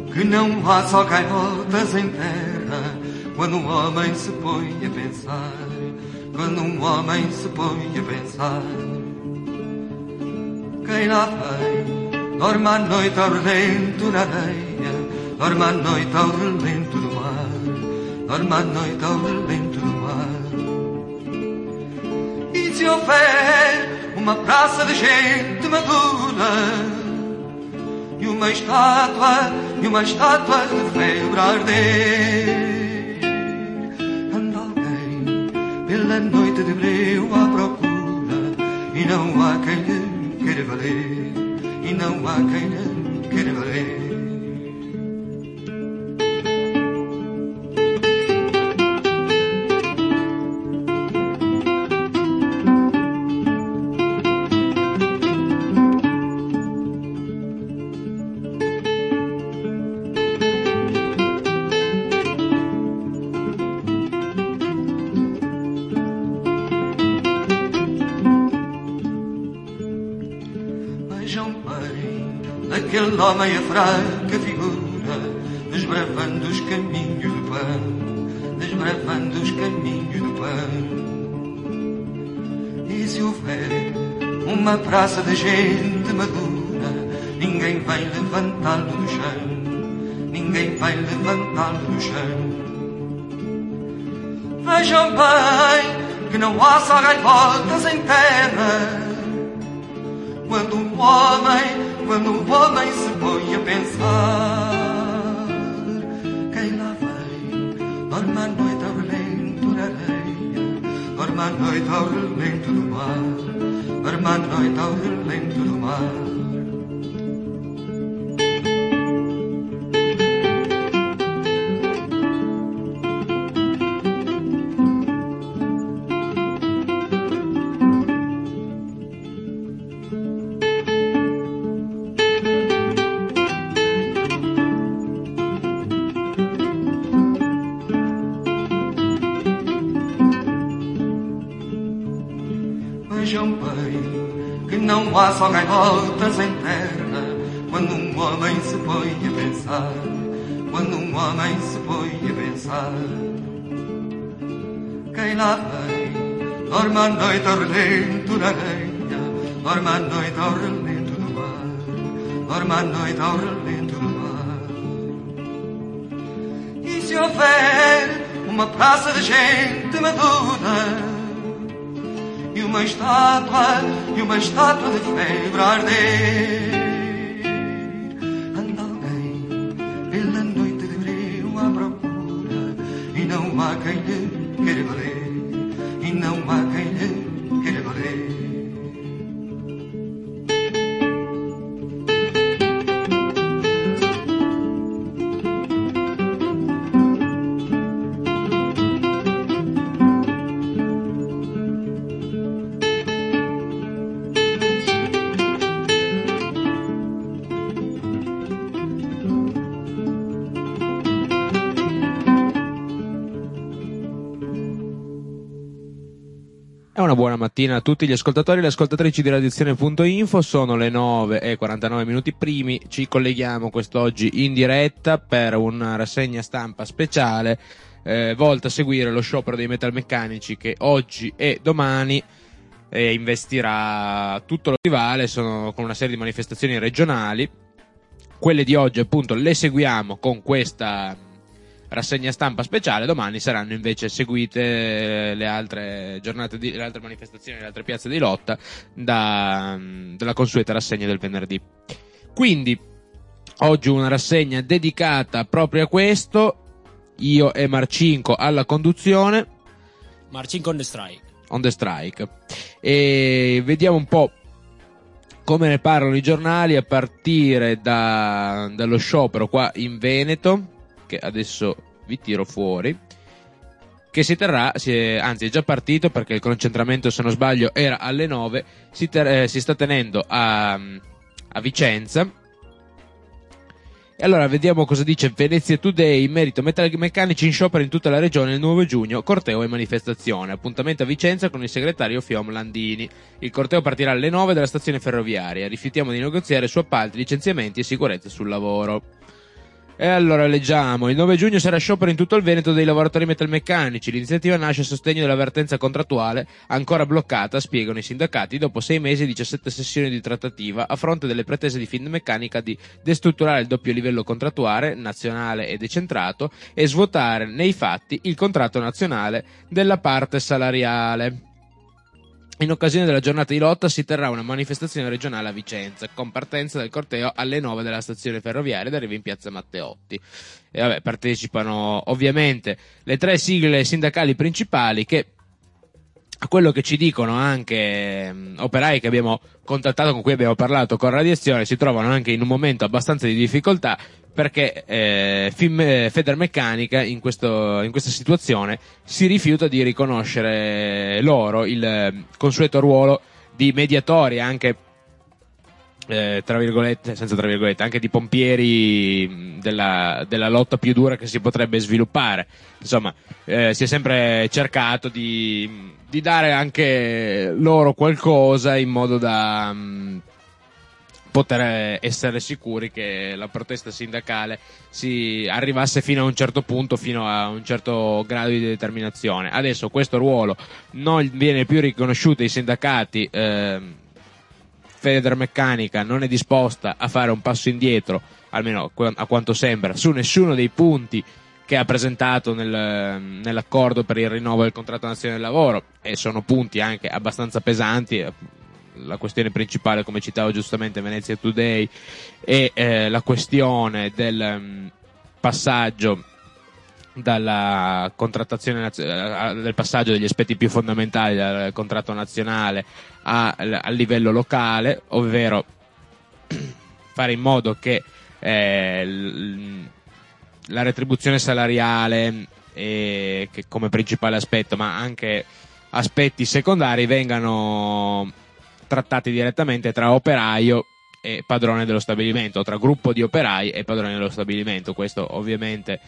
que não há só gaivotas em terra quando um homem se põe a pensar, quando um homem se põe a pensar. Quem lá vem, dorme à noite ao relento na areia, dorme à noite ao relento do mar, dorme à noite ao relento do mar. E se houver uma praça de gente madura e uma estátua de febre a arder, anda alguém pela noite de breu à procura e não há quem lhe queira valer, e não há quem lhe queira valer. Aquele homem a fraca figura, desbravando os caminhos do pão, desbravando os caminhos do pão. E se houver uma praça de gente madura, ninguém vai levantá-lo do chão, ninguém vai levantá-lo do chão. Vejam bem que não há só gaivotas em terra quando um homem se põe a pensar. Quem lá vem, dorme à noite ao relento da areia, dorme à noite ao relento do mar, dorme à noite ao relento do mar. Vejam bem que não há só gaivotas em terra quando um homem se põe a pensar, quando um homem se põe a pensar. Quem lá vem, dorme à noite ao relento da areia, dorme à noite ao relento do mar, dorme à noite ao relento do mar. E se houver uma praça de gente madura e uma estátua de febre a arder, anda alguém pela noite de breu à procura e não há quem lhe queira valer, e não há quem lhe queira valer. Una buona mattina a tutti gli ascoltatori e le ascoltatrici di Radioazione.info. Sono le 9:49 primi. Ci colleghiamo quest'oggi in diretta per una rassegna stampa speciale volta a seguire lo sciopero dei metalmeccanici che oggi e domani investirà tutto lo stivale. Sono con una serie di manifestazioni regionali. Quelle di oggi appunto le seguiamo con questa rassegna stampa speciale. Domani saranno invece seguite le altre giornate le altre manifestazioni, le altre piazze di lotta dalla consueta rassegna del venerdì. Quindi oggi una rassegna dedicata proprio a questo. Io e Marcinko alla conduzione. Marcinko on the strike. E vediamo un po' come ne parlano i giornali, a partire dallo sciopero qua in Veneto, che adesso vi tiro fuori, che si terrà, anzi è già partito perché il concentramento, se non sbaglio, era alle 9, si sta tenendo a Vicenza. E allora vediamo cosa dice Venezia Today in merito: metalmeccanici in sciopero in tutta la regione il 9 giugno, corteo e manifestazione. Appuntamento a Vicenza con il segretario Fiom Landini. Il corteo partirà alle 9 dalla stazione ferroviaria. Rifiutiamo di negoziare su appalti, licenziamenti e sicurezza sul lavoro. E allora leggiamo: il 9 giugno sarà sciopero in tutto il Veneto dei lavoratori metalmeccanici. L'iniziativa nasce a sostegno dell'avvertenza contrattuale ancora bloccata, spiegano i sindacati, dopo 6 mesi e 17 sessioni di trattativa, a fronte delle pretese di Finmeccanica di destrutturare il doppio livello contrattuale, nazionale e decentrato, e svuotare nei fatti il contratto nazionale della parte salariale. In occasione della giornata di lotta si terrà una manifestazione regionale a Vicenza, con partenza del corteo alle 9 dalla stazione ferroviaria ed arriva in piazza Matteotti. E vabbè, partecipano ovviamente le 3 sigle sindacali principali che, a quello che ci dicono anche operai che abbiamo contattato, con cui abbiamo parlato con Radiazione, si trovano anche in un momento abbastanza di difficoltà, perché Federmeccanica in questa situazione si rifiuta di riconoscere loro il consueto ruolo di mediatori, anche tra virgolette, senza tra virgolette, anche di pompieri della lotta più dura che si potrebbe sviluppare. Insomma, si è sempre cercato di dare anche loro qualcosa in modo da poter essere sicuri che la protesta sindacale si arrivasse fino a un certo punto, fino a un certo grado di determinazione. Adesso questo ruolo non viene più riconosciuto ai sindacati. Federmeccanica non è disposta a fare un passo indietro, almeno a quanto sembra, su nessuno dei punti che ha presentato nell'accordo per il rinnovo del contratto nazionale del lavoro, e sono punti anche abbastanza pesanti. La questione principale, come citavo giustamente Venezia Today, è la questione del passaggio dalla contrattazione del passaggio degli aspetti più fondamentali dal contratto nazionale al livello locale, ovvero fare in modo che la retribuzione salariale, che come principale aspetto, ma anche aspetti secondari, vengano trattati direttamente tra operaio e padrone dello stabilimento, tra gruppo di operai e padrone dello stabilimento. Questo ovviamente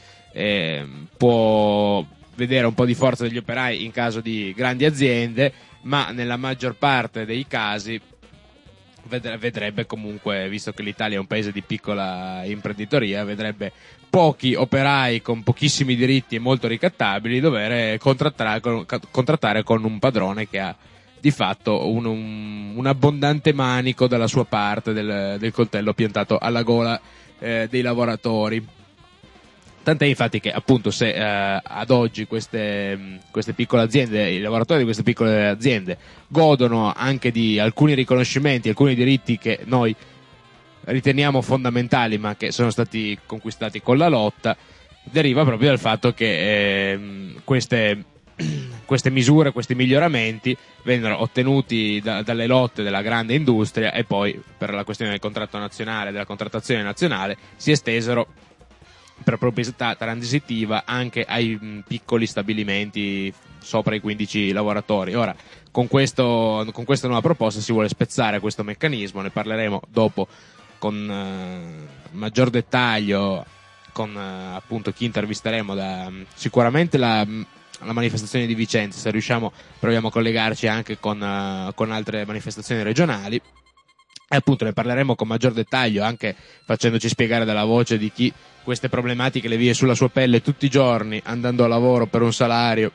può vedere un po' di forza degli operai in caso di grandi aziende, ma nella maggior parte dei casi vedrebbe comunque, visto che l'Italia è un paese di piccola imprenditoria, vedrebbe pochi operai con pochissimi diritti e molto ricattabili dover contrattare con un padrone che ha di fatto un abbondante manico dalla sua parte del coltello piantato alla gola dei lavoratori. Tant'è infatti che appunto se ad oggi queste piccole aziende, i lavoratori di queste piccole aziende godono anche di alcuni riconoscimenti, alcuni diritti che noi riteniamo fondamentali ma che sono stati conquistati con la lotta, deriva proprio dal fatto che queste misure, questi miglioramenti vennero ottenuti dalle lotte della grande industria, e poi per la questione del contratto nazionale, della contrattazione nazionale, si estesero per proprietà transitiva anche ai piccoli stabilimenti sopra i 15 lavoratori. Ora, con questa nuova proposta si vuole spezzare questo meccanismo. Ne parleremo dopo con maggior dettaglio con appunto chi intervisteremo, sicuramente la manifestazione di Vicenza. Se riusciamo proviamo a collegarci anche con altre manifestazioni regionali, e appunto ne parleremo con maggior dettaglio, anche facendoci spiegare dalla voce di chi queste problematiche le vive sulla sua pelle tutti i giorni, andando a lavoro per un salario,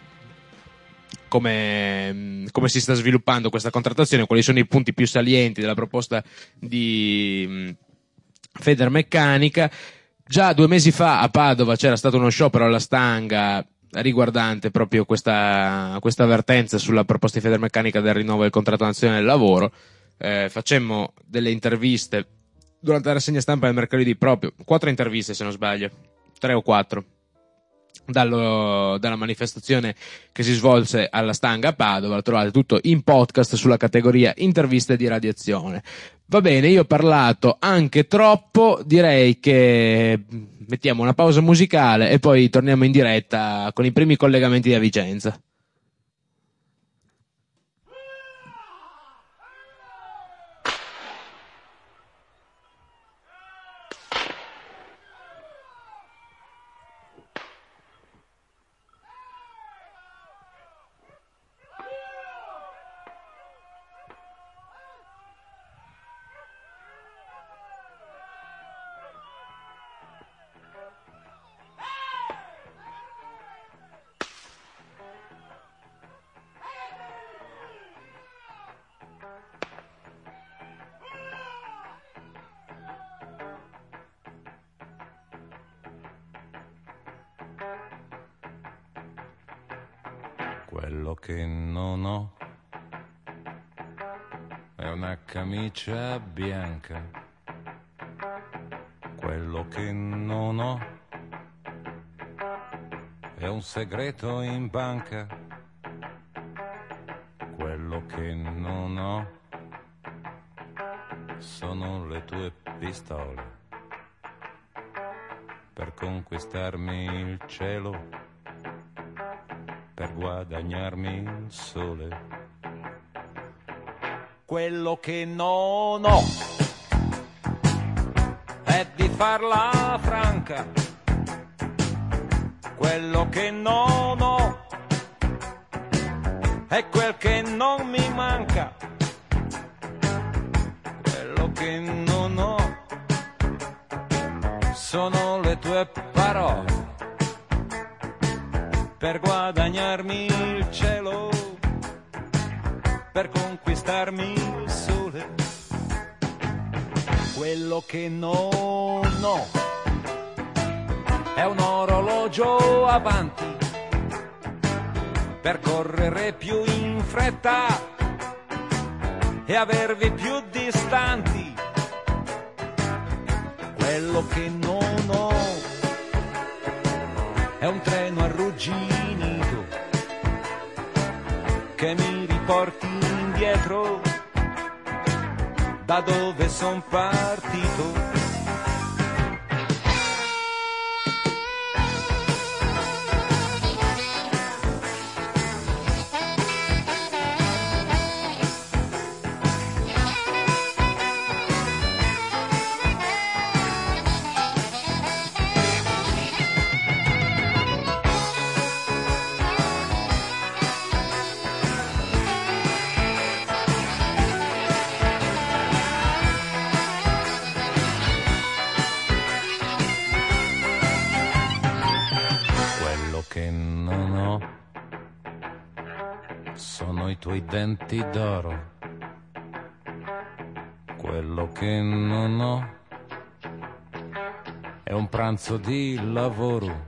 come si sta sviluppando questa contrattazione, quali sono i punti più salienti della proposta di Federmeccanica. Già 2 mesi fa a Padova c'era stato uno sciopero alla stanga riguardante proprio questa avvertenza sulla proposta di Federmeccanica del rinnovo del contratto nazionale del lavoro. Facemmo delle interviste durante la rassegna stampa del mercoledì, proprio 4 interviste se non sbaglio, 3 o 4, dalla manifestazione che si svolse alla stanga a Padova. Lo trovate tutto in podcast sulla categoria interviste di Radiazione. Va bene, io ho parlato anche troppo, direi che mettiamo una pausa musicale e poi torniamo in diretta con i primi collegamenti da Vicenza. Quello che non ho è una camicia bianca. Quello che non ho è un segreto in banca. Quello che non ho sono le tue pistole per conquistarmi il cielo, per guadagnarmi il sole. Quello che non ho è di farla franca. Quello che non ho è quel che non mi manca. Quello che non ho sono le tue parole per guadagnarmi il cielo, per conquistarmi il sole. Quello che non ho è un orologio avanti per correre più in fretta e avervi più distanti. Quello che non ho è un treno arrugginito che mi riporti indietro da dove son partito. I tuoi denti d'oro. Quello che non ho è un pranzo di lavoro.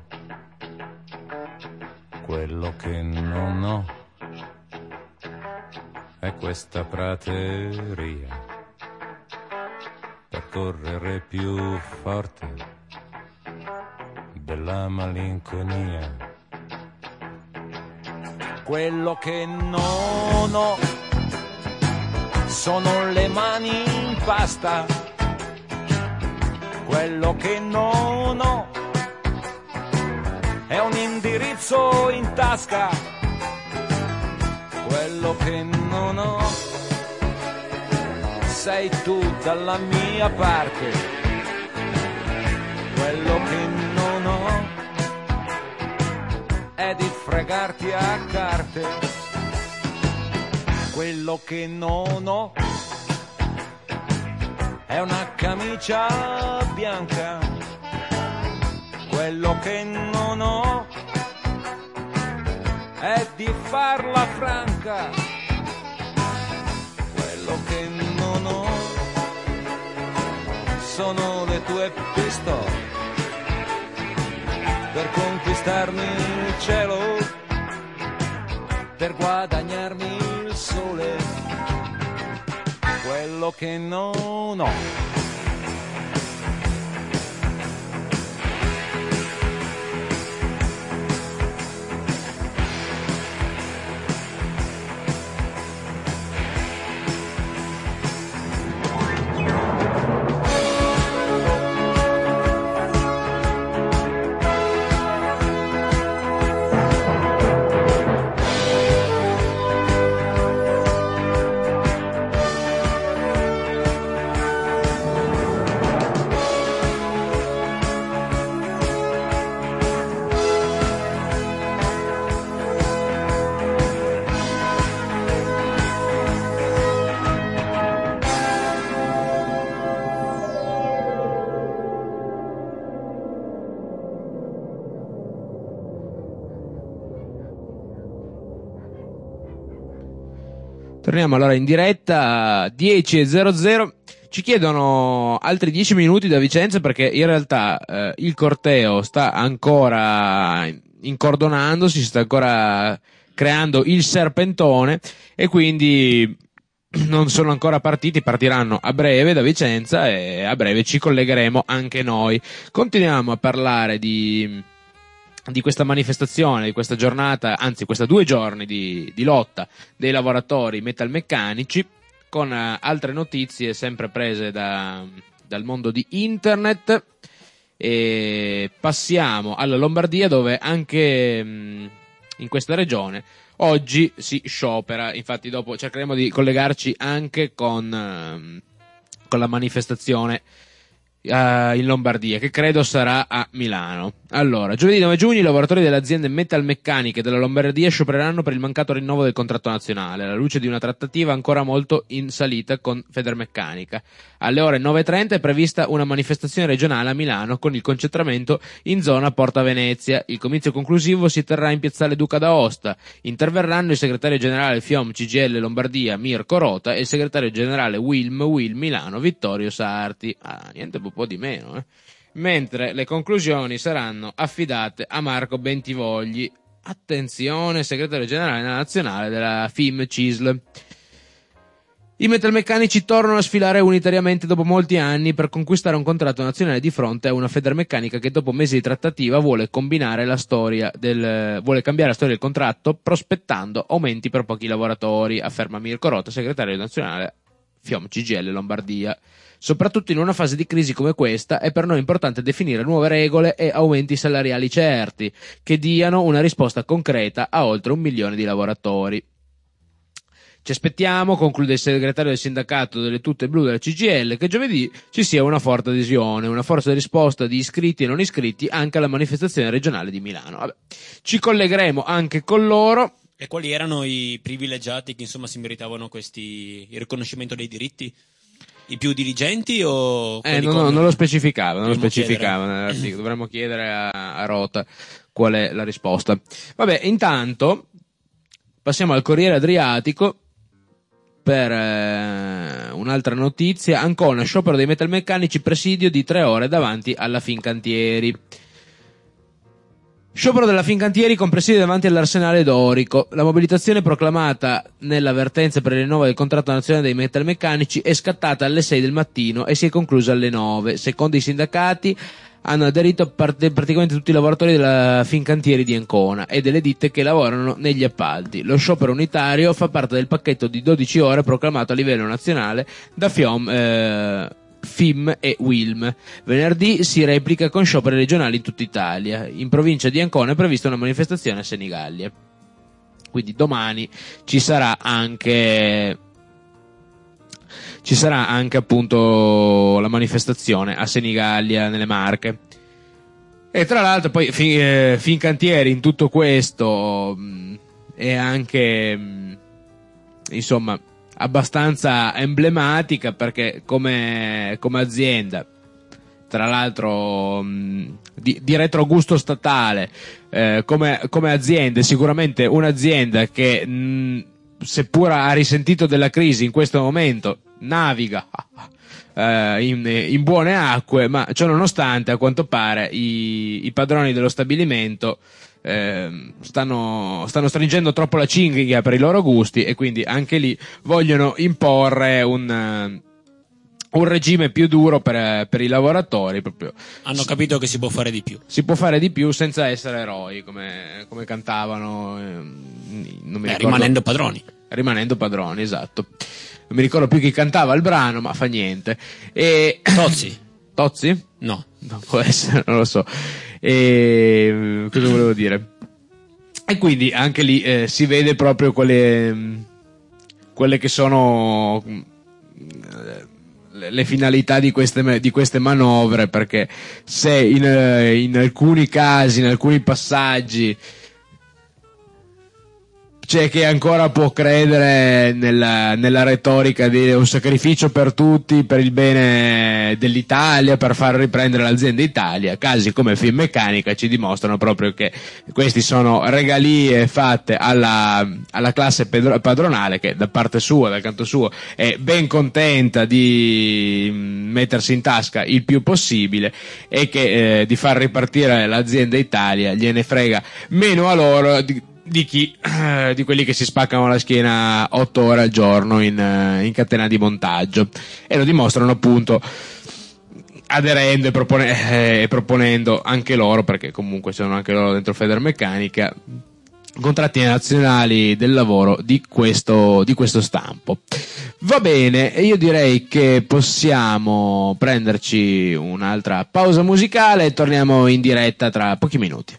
Quello che non ho è questa prateria per correre più forte della malinconia. Quello che non ho sono le mani in pasta. Quello che non ho è un indirizzo in tasca. Quello che non ho sei tu dalla mia parte. Quello che non ho è di fregarti a carte. Quello che non ho è una camicia bianca. Quello che non ho è di farla franca. Quello che non ho sono le tue pistole per conquistarmi il cielo, per guadagnarmi il sole. Quello che non ho. Torniamo allora in diretta, 10:00. Ci chiedono altri 10 minuti da Vicenza perché in realtà il corteo sta ancora incordonandosi, sta ancora creando il serpentone, e quindi non sono ancora partiti, partiranno a breve da Vicenza e a breve ci collegheremo anche noi. Continuiamo a parlare di questa manifestazione, di questa giornata, anzi questa 2 giorni di lotta dei lavoratori metalmeccanici, con altre notizie sempre prese dal mondo di internet. E passiamo alla Lombardia, dove anche in questa regione oggi si sciopera. Infatti dopo cercheremo di collegarci anche con la manifestazione in Lombardia, che credo sarà a Milano. Allora, giovedì 9 giugno i lavoratori delle aziende metalmeccaniche della Lombardia sciopereranno per il mancato rinnovo del contratto nazionale, alla luce di una trattativa ancora molto in salita con Federmeccanica. Alle ore 9:30 è prevista una manifestazione regionale a Milano con il concentramento in zona Porta Venezia. Il comizio conclusivo si terrà in piazzale Duca d'Aosta. Interverranno il segretario generale FIOM CGIL Lombardia Mirko Rota e il segretario generale Will Milano Vittorio Sarti. Niente, un po' di meno, mentre le conclusioni saranno affidate a Marco Bentivogli. Attenzione, segretario generale nazionale della FIM CISL. I metalmeccanici tornano a sfilare unitariamente dopo molti anni per conquistare un contratto nazionale di fronte a una Federmeccanica che dopo mesi di trattativa vuole cambiare la storia del contratto, prospettando aumenti per pochi lavoratori, afferma Mirko Rota, segretario nazionale FIOM CGIL Lombardia. Soprattutto in una fase di crisi come questa è per noi importante definire nuove regole e aumenti salariali certi che diano una risposta concreta a oltre 1 milione di lavoratori. Ci aspettiamo, conclude il segretario del sindacato delle tute blu della CGIL, che giovedì ci sia una forte adesione, una forte risposta di iscritti e non iscritti anche alla manifestazione regionale di Milano. Vabbè, ci collegheremo anche con loro. E quali erano i privilegiati che insomma si meritavano il riconoscimento dei diritti? I più dirigenti o non lo specificava, nell'articolo. Dovremmo chiedere a Rota qual è la risposta. Vabbè, intanto passiamo al Corriere Adriatico per un'altra notizia. Ancona, sciopero dei metalmeccanici, presidio di 3 ore davanti alla Fincantieri. Sciopero della Fincantieri con presidio davanti all'Arsenale Dorico. La mobilitazione proclamata nell'avvertenza per il rinnovo del contratto nazionale dei metalmeccanici è scattata alle 6 del mattino e si è conclusa alle 9. Secondo i sindacati hanno aderito praticamente tutti i lavoratori della Fincantieri di Ancona e delle ditte che lavorano negli appalti. Lo sciopero unitario fa parte del pacchetto di 12 ore proclamato a livello nazionale da FIM e WILM. Venerdì si replica con scioperi regionali in tutta Italia. In provincia di Ancona è prevista una manifestazione a Senigallia. Quindi domani ci sarà anche appunto la manifestazione a Senigallia nelle Marche. E tra l'altro poi Fincantieri in tutto questo è anche insomma abbastanza emblematica, perché come azienda, tra l'altro di retrogusto statale, come azienda, sicuramente un'azienda che seppur ha risentito della crisi in questo momento naviga in buone acque, ma ciò nonostante a quanto pare i padroni dello stabilimento stanno stringendo troppo la cinghia per i loro gusti, e quindi anche lì vogliono imporre un regime più duro per i lavoratori. Proprio hanno capito che si può fare di più. Si può fare di più senza essere eroi, come cantavano, non mi ricordo. Rimanendo padroni, esatto. Non mi ricordo più chi cantava il brano, ma fa niente. Tozzi? No, può essere, non lo so. Cosa volevo dire? E quindi anche lì si vede proprio quelle che sono le finalità di queste manovre, perché se in alcuni casi, in alcuni passaggi c'è chi ancora può credere nella retorica di un sacrificio per tutti, per il bene dell'Italia, per far riprendere l'azienda Italia, casi come Finmeccanica ci dimostrano proprio che questi sono regalie fatte alla classe padronale, che dal canto suo è ben contenta di mettersi in tasca il più possibile, e che di far ripartire l'azienda Italia gliene frega meno a loro di quelli che si spaccano la schiena 8 ore al giorno in catena di montaggio, e lo dimostrano appunto aderendo e proponendo anche loro, perché comunque sono anche loro dentro Federmeccanica, contratti nazionali del lavoro di questo stampo. Va bene, io direi che possiamo prenderci un'altra pausa musicale e torniamo in diretta tra pochi minuti.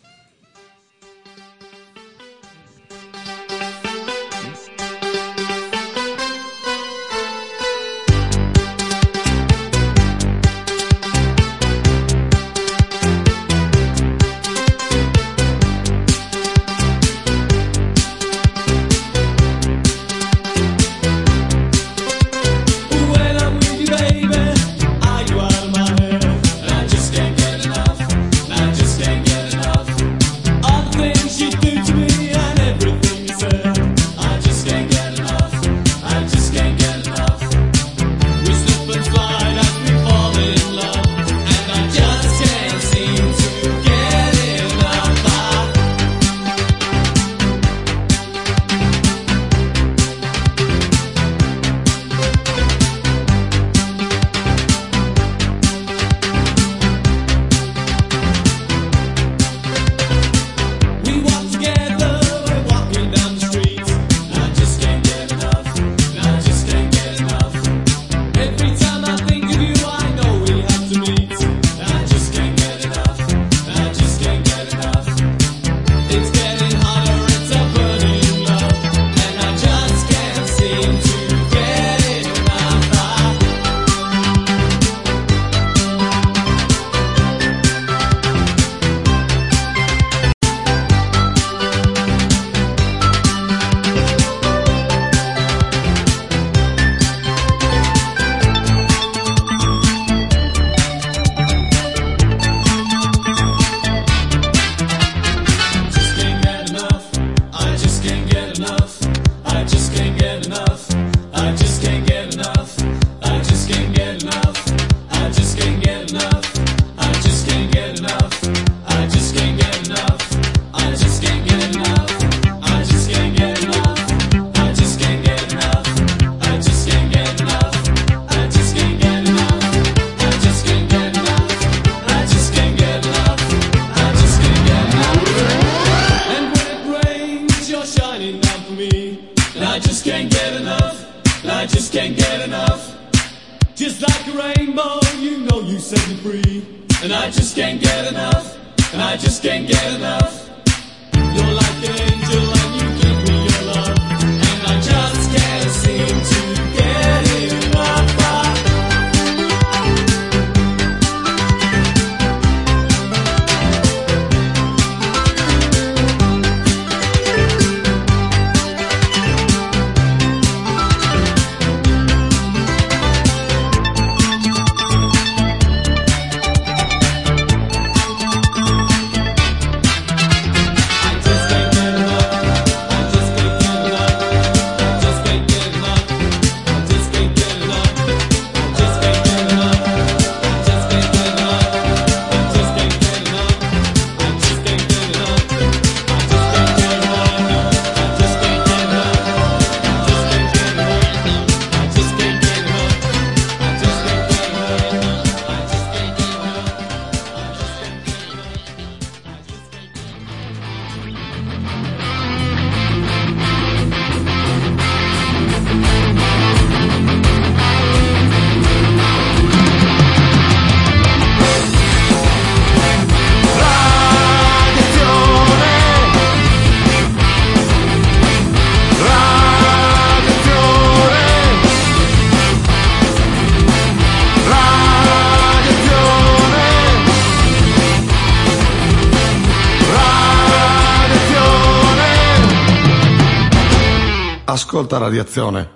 Ascolta Radiazione.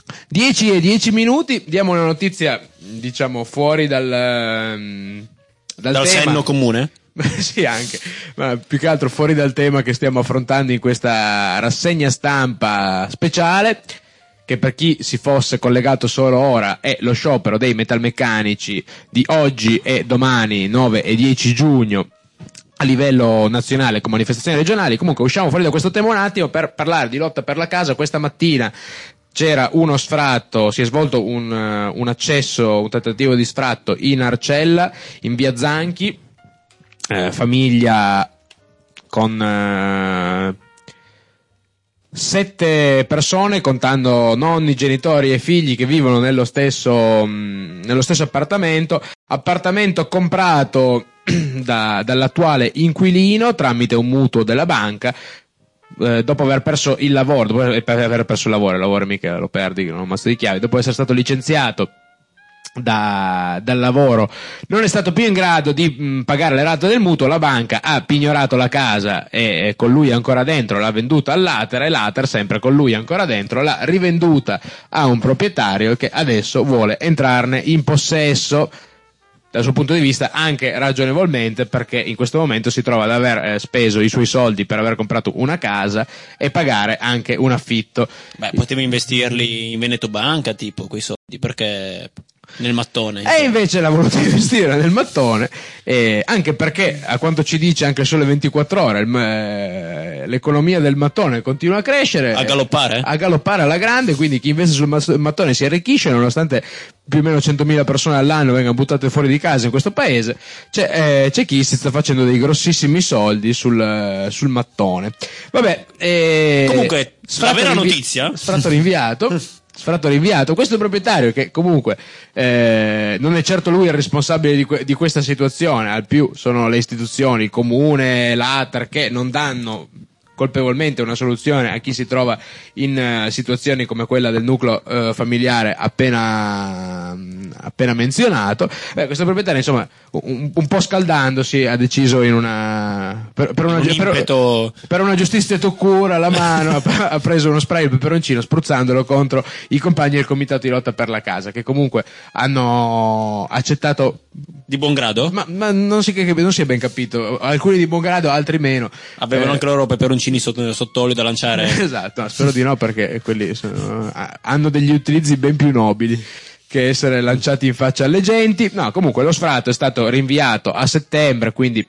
10 e 10 minuti, diamo una notizia, diciamo, fuori dal tema. Senno comune? Sì, anche, ma più che altro fuori dal tema che stiamo affrontando in questa rassegna stampa speciale, che per chi si fosse collegato solo ora è lo sciopero dei metalmeccanici di oggi e domani, 9 e 10 giugno, a livello nazionale con manifestazioni regionali. Comunque usciamo fuori da questo tema un attimo per parlare di lotta per la casa. Questa mattina c'era uno sfratto, si è svolto un accesso, un tentativo di sfratto in Arcella, in via Zanchi, famiglia con 7 persone, contando nonni, genitori e figli che vivono nello stesso appartamento comprato dall'attuale inquilino tramite un mutuo della banca, dopo aver perso il lavoro, il lavoro mica lo perdi, non ho un mazzo di chiavi, dopo essere stato licenziato dal lavoro, non è stato più in grado di pagare le rate del mutuo. La banca ha pignorato la casa e con lui ancora dentro l'ha venduta all'Ater, e l'Ater, sempre con lui ancora dentro, l'ha rivenduta a un proprietario che adesso vuole entrarne in possesso, dal suo punto di vista anche ragionevolmente, perché in questo momento si trova ad aver speso i suoi soldi per aver comprato una casa e pagare anche un affitto. Beh, potevo investirli in Veneto Banca, tipo, quei soldi, perché nel mattone. E invece l'ha voluto investire nel mattone, anche perché, a quanto ci dice anche Sole 24 Ore, l'economia del mattone continua a crescere, a galoppare alla grande, quindi chi investe sul mattone si arricchisce, nonostante più o meno 100.000 persone all'anno vengano buttate fuori di casa in questo paese. C'è chi si sta facendo dei grossissimi soldi sul mattone. Vabbè, comunque la vera notizia, sfratto rinviato. Questo proprietario, che comunque non è certo lui il responsabile di questa situazione, al più sono le istituzioni, il comune, l'Ater, che non danno colpevolmente una soluzione a chi si trova in situazioni come quella del nucleo familiare appena menzionato. Questo proprietario, insomma, un po' scaldandosi, ha deciso per una giustizia toccura alla mano ha preso uno spray al peperoncino, spruzzandolo contro i compagni del comitato di lotta per la casa, che comunque hanno accettato di buon grado, ma non si è ben capito, alcuni di buon grado, altri meno. Avevano anche loro peperoncini sott'olio da lanciare. Esatto, no, spero di no, perché quelli hanno degli utilizzi ben più nobili che essere lanciati in faccia alle genti. No, comunque lo sfratto è stato rinviato a settembre, quindi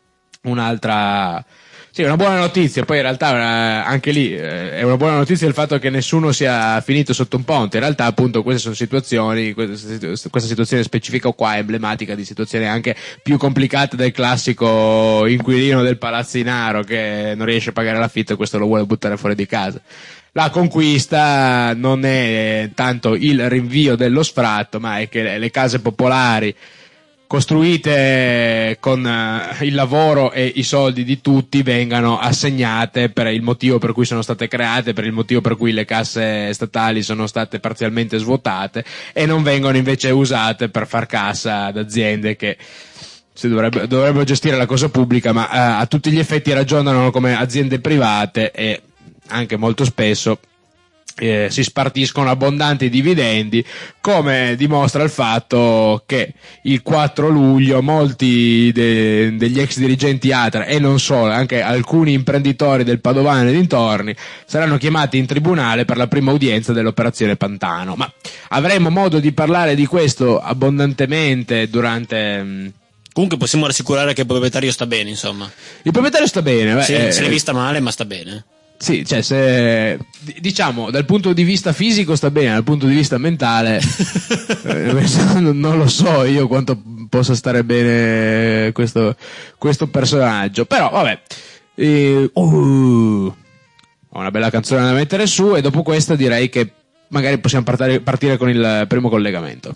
una buona notizia. Poi in realtà anche lì è una buona notizia il fatto che nessuno sia finito sotto un ponte. In realtà, appunto, queste sono situazioni, questa situazione specifica qua è emblematica di situazioni anche più complicate del classico inquilino del palazzinaro che non riesce a pagare l'affitto e questo lo vuole buttare fuori di casa. La conquista non è tanto il rinvio dello sfratto, ma è che le case popolari, costruite con il lavoro e i soldi di tutti, vengano assegnate per il motivo per cui sono state create, per il motivo per cui le casse statali sono state parzialmente svuotate, e non vengono invece usate per far cassa ad aziende che dovrebbero gestire la cosa pubblica, ma a tutti gli effetti ragionano come aziende private e anche molto spesso si spartiscono abbondanti dividendi, come dimostra il fatto che il 4 luglio molti degli ex dirigenti Ater, e non solo, anche alcuni imprenditori del Padovano e dintorni, saranno chiamati in tribunale per la prima udienza dell'operazione Pantano. Ma avremo modo di parlare di questo abbondantemente durante... Comunque possiamo rassicurare che il proprietario sta bene, insomma. Il proprietario sta bene. Se l'è vista male, ma sta bene. Sì, cioè, se diciamo dal punto di vista fisico sta bene, dal punto di vista mentale non lo so io quanto possa stare bene questo personaggio, però vabbè. Ho una bella canzone da mettere su, e dopo questa direi che magari possiamo partire con il primo collegamento.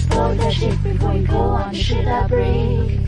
Explode that shit before you go on the shit I break.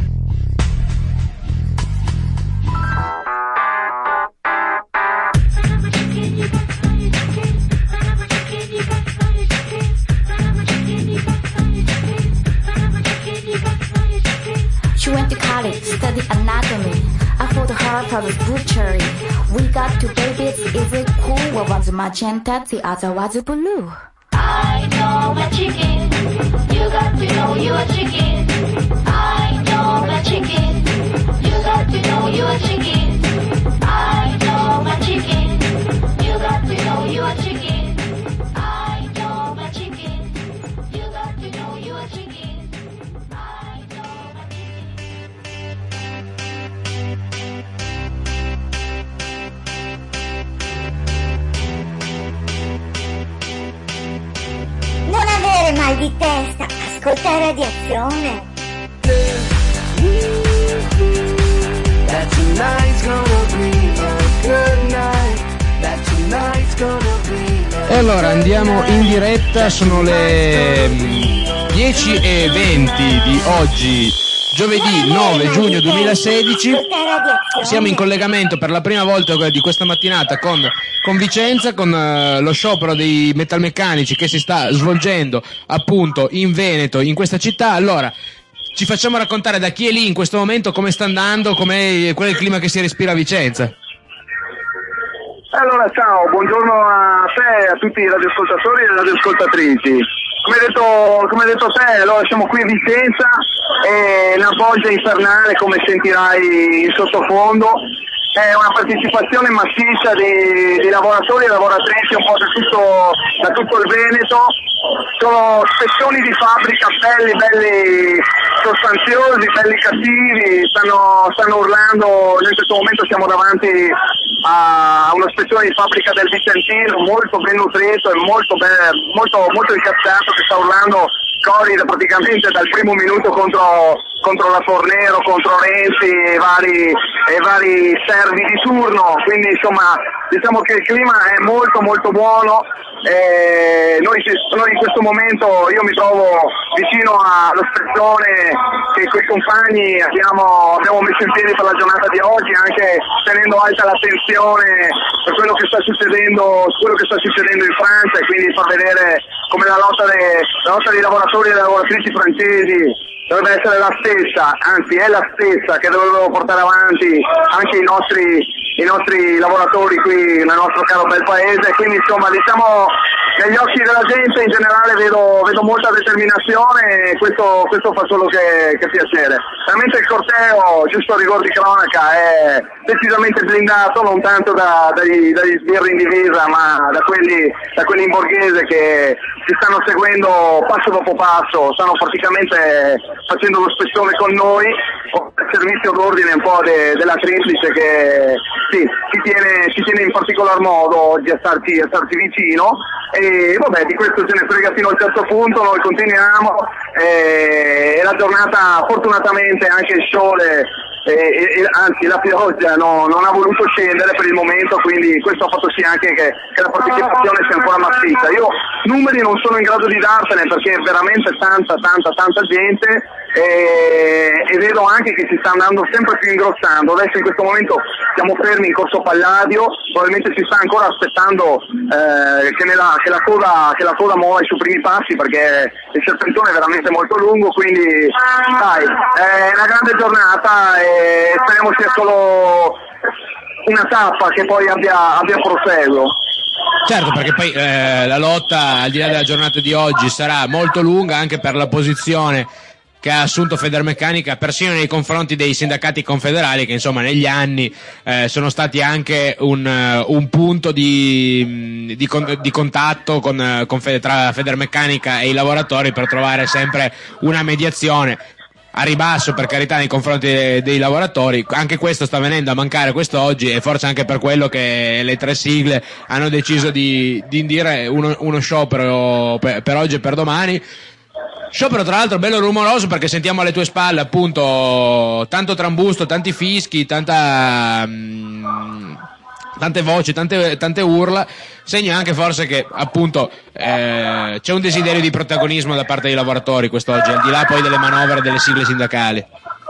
She went to college, studied anatomy. I thought her part was butchery. We got two babies, is it cool? Well, one's magenta, the other was blue. I know my chicken. You got to know you a chicken. I know my chicken. You got to know you a chicken. I know my chicken. You got to know you a chicken. I know my chicken. You got to know you a chicken. I know my Non avere mal di testa, ascolta Radiazione. That tonight's gonna be a good night. That tonight's gonna be a E allora andiamo in diretta, sono le 10:20 di oggi, giovedì 9 giugno 2016. Siamo in collegamento per la prima volta di questa mattinata con Vicenza, con lo sciopero dei metalmeccanici che si sta svolgendo appunto in Veneto, in questa città. Allora, ci facciamo raccontare da chi è lì in questo momento, come sta andando, qual è il clima che si respira a Vicenza. Allora, ciao, buongiorno a te e a tutti i radioascoltatori e le radioascoltatrici. Come hai detto te, allora siamo qui a Vicenza, è una bolgia infernale, come sentirai in sottofondo. È una partecipazione massiccia di lavoratori e lavoratrici un po' da tutto il Veneto. Sono spezzoni di fabbrica belli sostanziosi, belli cattivi, stanno urlando. Noi in questo momento siamo davanti a una spezzone di fabbrica del Vicentino, molto ben nutrito e molto incazzato, che sta urlando cori praticamente dal primo minuto contro la Fornero, contro Renzi e vari servi di turno. Quindi insomma diciamo che il clima è molto buono. Noi in questo momento, io mi trovo vicino allo spezzone che coi compagni abbiamo messo in piedi per la giornata di oggi, anche tenendo alta l'attenzione per quello che sta succedendo in Francia, e quindi far vedere come la lotta dei lavoratori e delle lavoratrici francesi dovrebbe essere la stessa, anzi è la stessa che dovrebbero portare avanti anche i nostri lavoratori qui nel nostro caro bel paese. Quindi insomma diciamo negli occhi della gente in generale vedo molta determinazione, e questo fa solo che piacere. Veramente il corteo, giusto a rigor di cronaca, è decisamente blindato, non tanto dagli sbirri in divisa, ma da quelli in borghese che ci stanno seguendo passo dopo passo, stanno praticamente facendo lo spezzone con noi, il servizio d'ordine un po' della Triplice, che sì, ci tiene in particolar modo oggi a starci vicino. E vabbè, di questo ce ne frega fino a un certo punto, noi continuiamo, e la giornata fortunatamente anche il sole anzi la pioggia non ha voluto scendere per il momento, quindi questo ha fatto sì anche che la partecipazione sia ancora massiccia. Io numeri non sono in grado di dartene perché è veramente tanta gente, e vedo anche che si sta andando sempre più ingrossando. Adesso in questo momento siamo fermi in Corso Palladio, probabilmente si sta ancora aspettando che la coda muova i suoi primi passi, perché il serpentone è veramente molto lungo, quindi dai, è una grande giornata e speriamo sia solo una tappa che poi abbia proseguo. Certo, perché poi la lotta al di là della giornata di oggi sarà molto lunga anche per la posizione che ha assunto Federmeccanica persino nei confronti dei sindacati confederali, che insomma negli anni sono stati anche un punto di contatto tra Federmeccanica e i lavoratori per trovare sempre una mediazione a ribasso, per carità, nei confronti dei lavoratori. Anche questo sta venendo a mancare quest'oggi, e forse anche per quello che le tre sigle hanno deciso di indire uno sciopero per oggi e per domani. Sciopero tra l'altro bello rumoroso, perché sentiamo alle tue spalle appunto tanto trambusto, tanti fischi, tanta tante voci, tante urla, segno anche forse che appunto c'è un desiderio di protagonismo da parte dei lavoratori quest'oggi, al di là poi delle manovre delle sigle sindacali.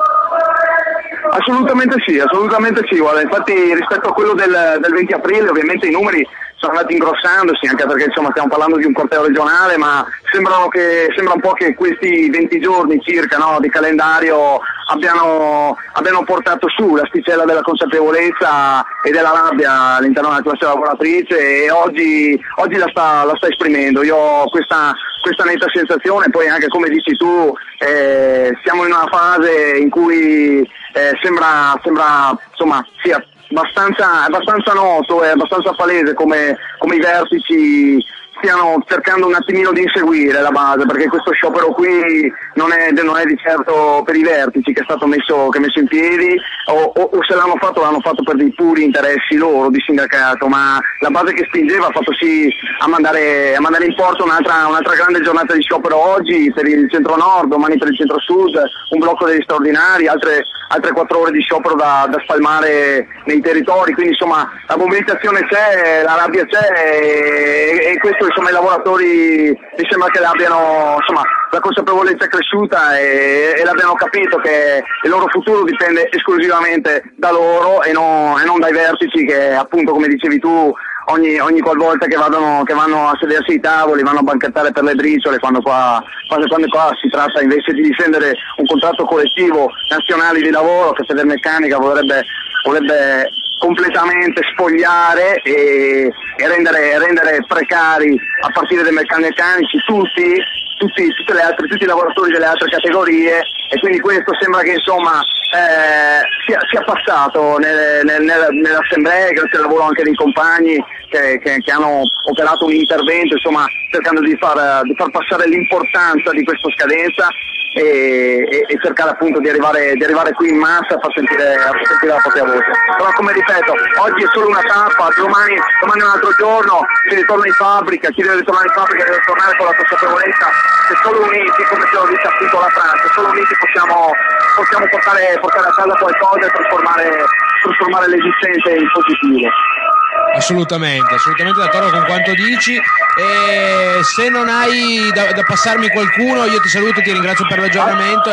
Assolutamente sì, guarda, infatti rispetto a quello del 20 aprile ovviamente i numeri sono andati ingrossandosi, anche perché insomma stiamo parlando di un corteo regionale, ma sembra un po' che questi 20 giorni circa, no, di calendario abbiano portato su l'asticella della consapevolezza e della rabbia all'interno della classe lavoratrice, e oggi la sta esprimendo. Io ho questa netta sensazione. Poi anche come dici tu, siamo in una fase in cui sembra insomma sia abbastanza noto e abbastanza palese come i vertici stiano cercando un attimino di inseguire la base, perché questo sciopero qui non è di certo per i vertici che è stato messo in piedi, o se l'hanno fatto per dei puri interessi loro di sindacato, ma la base che spingeva ha fatto sì a mandare in porto un'altra grande giornata di sciopero oggi per il centro-nord, domani per il centro-sud, un blocco degli straordinari, altre 4 ore di sciopero da spalmare nei territori. Quindi insomma la mobilitazione c'è, la rabbia c'è, e questo insomma i lavoratori mi sembra che l'abbiano, insomma, la consapevolezza è cresciuta e l'abbiano capito che il loro futuro dipende esclusivamente da loro e non dai vertici che, appunto, come dicevi tu, ogni qualvolta che vanno a sedersi ai tavoli, vanno a banchettare per le briciole, quando qua si tratta invece di difendere un contratto collettivo nazionale di lavoro che Federmeccanica vorrebbe completamente spogliare e rendere precari, a partire dai meccanici, tutti i lavoratori delle altre categorie. E quindi questo sembra che insomma sia passato nell'assemblea, grazie al lavoro anche dei compagni che hanno operato un intervento, insomma, cercando di far passare l'importanza di questa scadenza e cercare appunto di arrivare qui in massa a far sentire la propria voce. Però, come ripeto, oggi è solo una tappa, domani è un altro giorno, si ritorna in fabbrica, chi deve ritornare in fabbrica deve tornare con la consapevolezza che solo uniti, come ce lo dice appunto la Francia, solo uniti possiamo portare a casa qualcosa e trasformare l'esistente in positivo. Assolutamente d'accordo con quanto dici. E se non hai da passarmi qualcuno, io ti saluto, ti ringrazio per l'aggiornamento.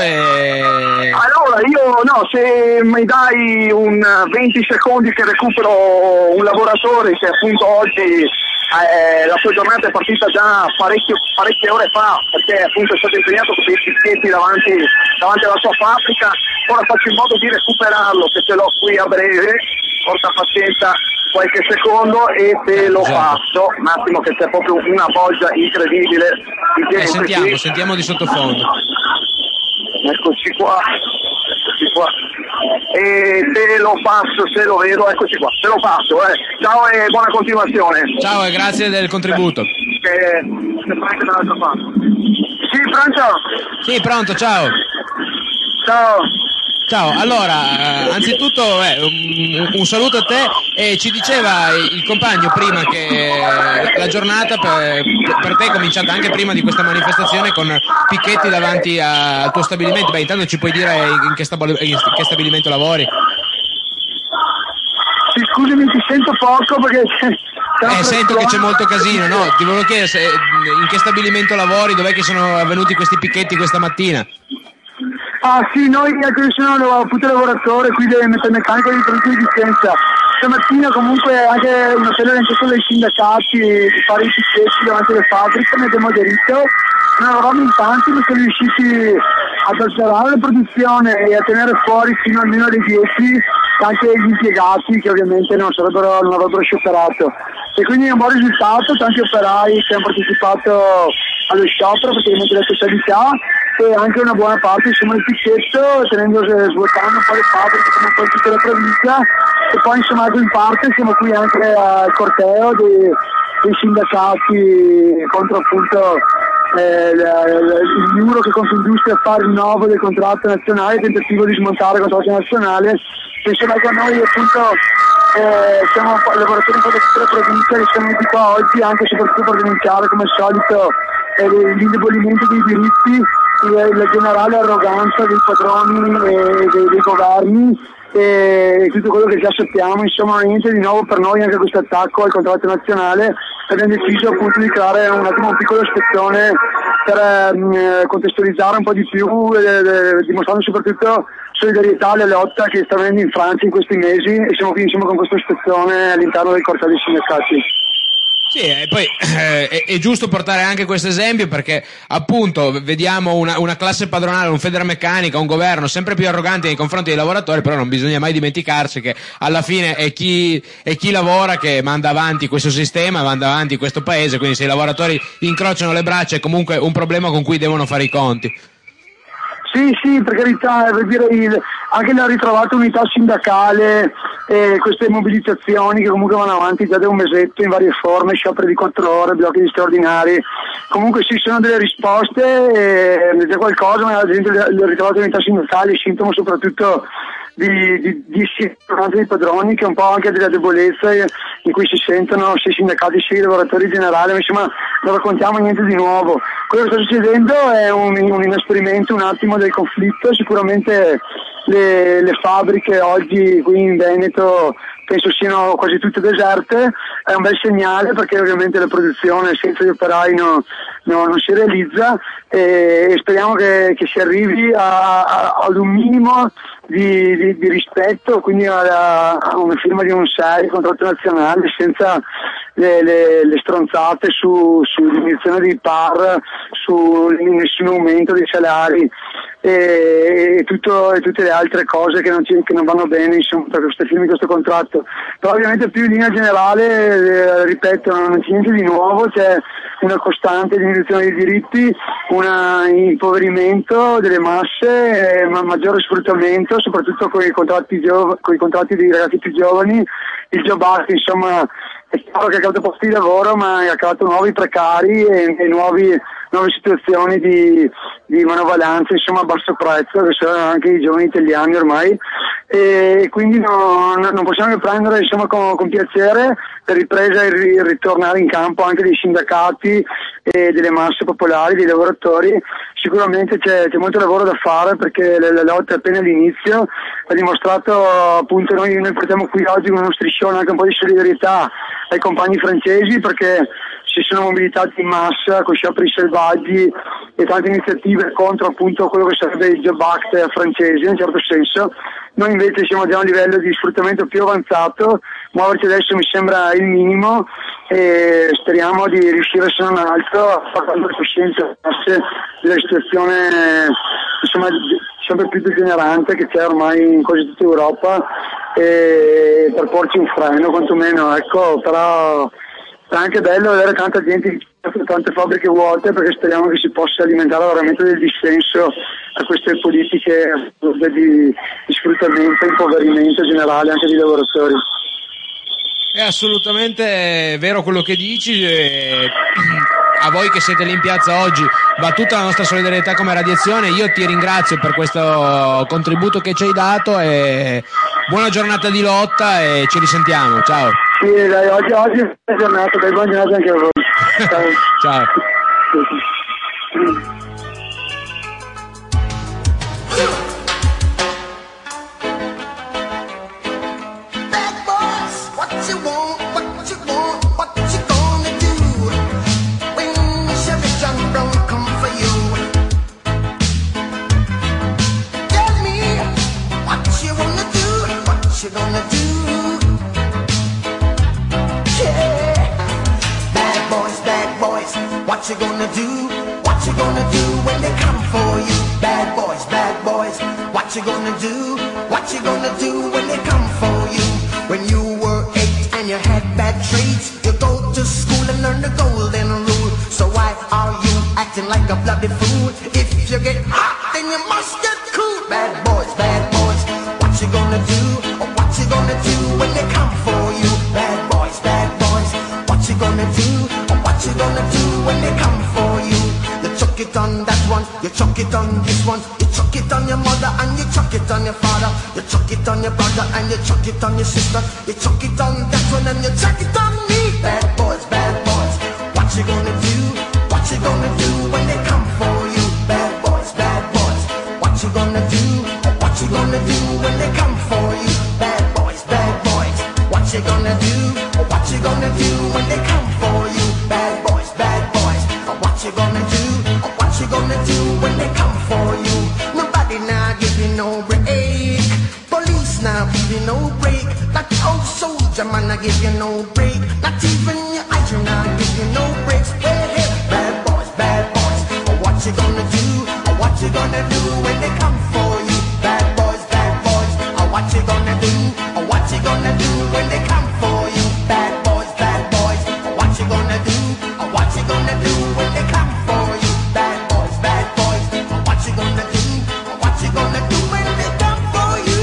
Allora se mi dai un 20 secondi che recupero un lavoratore che appunto oggi la sua giornata è partita già parecchie ore fa, perché appunto è stato impegnato con dei picchetti davanti alla sua fabbrica. Ora faccio in modo di recuperarlo, che ce l'ho qui a breve, porta pazienza qualche secondo e te lo passo un attimo, che c'è proprio una voglia incredibile. Sentiamo di sottofondo. Eccoci qua e te lo passo, se lo vedo, eccoci qua, te lo passo. Ciao e buona continuazione. Ciao e grazie del contributo. Sì, Francio? Sì, pronto, ciao. Ciao, allora, anzitutto un saluto a te. E ci diceva il compagno prima che la giornata per te è cominciata anche prima di questa manifestazione con picchetti davanti al tuo stabilimento. Beh, intanto ci puoi dire in che stabilimento lavori? Sì, scusami, ti sento poco perché... Sento che c'è molto casino, no? Ti volevo chiedere in che stabilimento lavori, dov'è che sono avvenuti questi picchetti questa mattina? Ah sì, noi anche sono appunto lavoratore qui del Metalmeccanica di Provincia di Vicenza. Stamattina comunque anche una serie dei sindacati di fare i picchetti davanti alle fabbriche, ne abbiamo aderito. Non eravamo in tanti, ma siamo riusciti ad azzerare la produzione e a tenere fuori fino almeno alle 10 anche gli impiegati, che ovviamente non avrebbero scioperato. E quindi è un buon risultato, tanti operai che hanno partecipato allo sciopero, praticamente la totalità, e anche una buona parte insomma del picchetto, svuotando un po' le fabbriche come un po' in tutta la provincia. E poi insomma in parte siamo qui anche al corteo dei sindacati contro appunto il muro che Confindustria fa il rinnovo del contratto nazionale, il tentativo di smontare il contratto nazionale. Insomma con noi appunto siamo lavoratori un po' da tutta la provincia che siamo venuti qua oggi anche e soprattutto per denunciare come al solito l'indebolimento dei diritti, la generale arroganza dei padroni e dei governi, e tutto quello che già sappiamo, insomma niente di nuovo per noi anche questo attacco al contratto nazionale. Abbiamo deciso appunto di creare un piccolo spezzone per contestualizzare un po' di più, dimostrando soprattutto solidarietà alle lotte che sta avvenendo in Francia in questi mesi, e siamo qui insieme con questo spezzone all'interno del corteo dei sindacati. Sì, e poi è giusto portare anche questo esempio perché appunto vediamo una classe padronale, un Federmeccanica, un governo sempre più arroganti nei confronti dei lavoratori, però non bisogna mai dimenticarci che alla fine è chi lavora che manda avanti questo sistema, manda avanti questo paese, quindi se i lavoratori incrociano le braccia è comunque un problema con cui devono fare i conti. Sì, per carità, per dire, anche la ritrovata unità sindacale, queste mobilitazioni che comunque vanno avanti già da un mesetto in varie forme, scioperi di 4 ore, blocchi di straordinari, comunque sì, sono delle risposte, è qualcosa, ma ad esempio le ritrovate unità sindacali, sintomo soprattutto di sicurezza dei padroni, che è un po' anche della debolezza in cui si sentono sia i sindacati sia i lavoratori in generale, ma insomma non raccontiamo niente di nuovo. Quello che sta succedendo è un inasprimento un attimo del conflitto. Sicuramente le fabbriche oggi qui in Veneto penso siano quasi tutte deserte, è un bel segnale perché ovviamente la produzione senza gli operai non si realizza, e speriamo che si arrivi ad un minimo di rispetto, quindi a una firma di un serio contratto nazionale senza le stronzate su diminuzione dei PAR, su nessun aumento dei salari e tutte le altre cose che non vanno bene, insomma, per queste firme di questo contratto. Però ovviamente più in linea generale, ripeto, non c'è niente di nuovo, c'è una costante diminuzione dei diritti, un impoverimento delle masse, maggiore sfruttamento, soprattutto con i contratti dei ragazzi più giovani, il Job Act, insomma, è chiaro che ha creato posti di lavoro, ma ha creato nuovi precari e nuove situazioni di manovalanza, insomma, a basso prezzo, che sono anche i giovani italiani ormai, e quindi non possiamo che prendere, insomma, con piacere la ripresa e il ritornare in campo anche dei sindacati e delle masse popolari, dei lavoratori. Sicuramente c'è molto lavoro da fare perché la lotta è appena all'inizio, ha dimostrato appunto, noi portiamo qui oggi con uno striscione anche un po' di solidarietà ai compagni francesi, perché si sono mobilitati in massa con scioperi selvaggi e tante iniziative contro appunto quello che sarebbe il Job Act francese in un certo senso. Noi invece siamo già a un livello di sfruttamento più avanzato, muoverci adesso mi sembra il minimo e speriamo di riuscire se non altro a far prendere coscienza della situazione, insomma, sempre più degenerante che c'è ormai in quasi tutta Europa, e per porci un freno quantomeno, ecco. Però è anche bello vedere tanta gente, tante fabbriche vuote, perché speriamo che si possa alimentare veramente del dissenso a queste politiche di sfruttamento e impoverimento generale anche dei lavoratori. È assolutamente vero quello che dici, a voi che siete lì in piazza oggi va tutta la nostra solidarietà come Radiazione. Io ti ringrazio per questo contributo che ci hai dato e buona giornata di lotta e ci risentiamo, ciao. Sì, dai, oggi è una giornata, buona giornata anche a voi. Ciao. Ciao. You gonna do? Yeah. Bad boys, what you gonna do? What you gonna do when they come for you? Bad boys, what you gonna do? What you gonna do when they come for you? When you were 8 and you had bad traits, you go to school and learn the golden rule. So why are you acting like a bloody fool? If you get hot, then you must get cool. Bad boys, what you gonna do? What you gonna do when they come for you? Bad boys, what you gonna do? What you gonna do when they come for you? You chuck it on that one, you chuck it on this one, you chuck it on your mother and you chuck it on your father, you chuck it on your brother and you chuck it on your sister, you chuck it on that one and you chuck it on me. Bad boys, what you gonna do? What you gonna do when they come for you? Bad boys, what you gonna do? What you gonna do when they come for you? you gonna do? What you gonna do when they come for you? Bad boys, what you gonna do? What you gonna do when they come for you? Nobody now give you no break. Police now give you no break. That old soldier man now give you no break. Not even your eyes now give you no breaks. Hey, bad boys, what you gonna do? What you gonna do when they come for you? Bad boys, what you gonna do? What you gonna do when they come for you? Bad boys, what you gonna do? What you gonna do when they come for you? Bad boys, what you gonna do? What you gonna do when they come for you?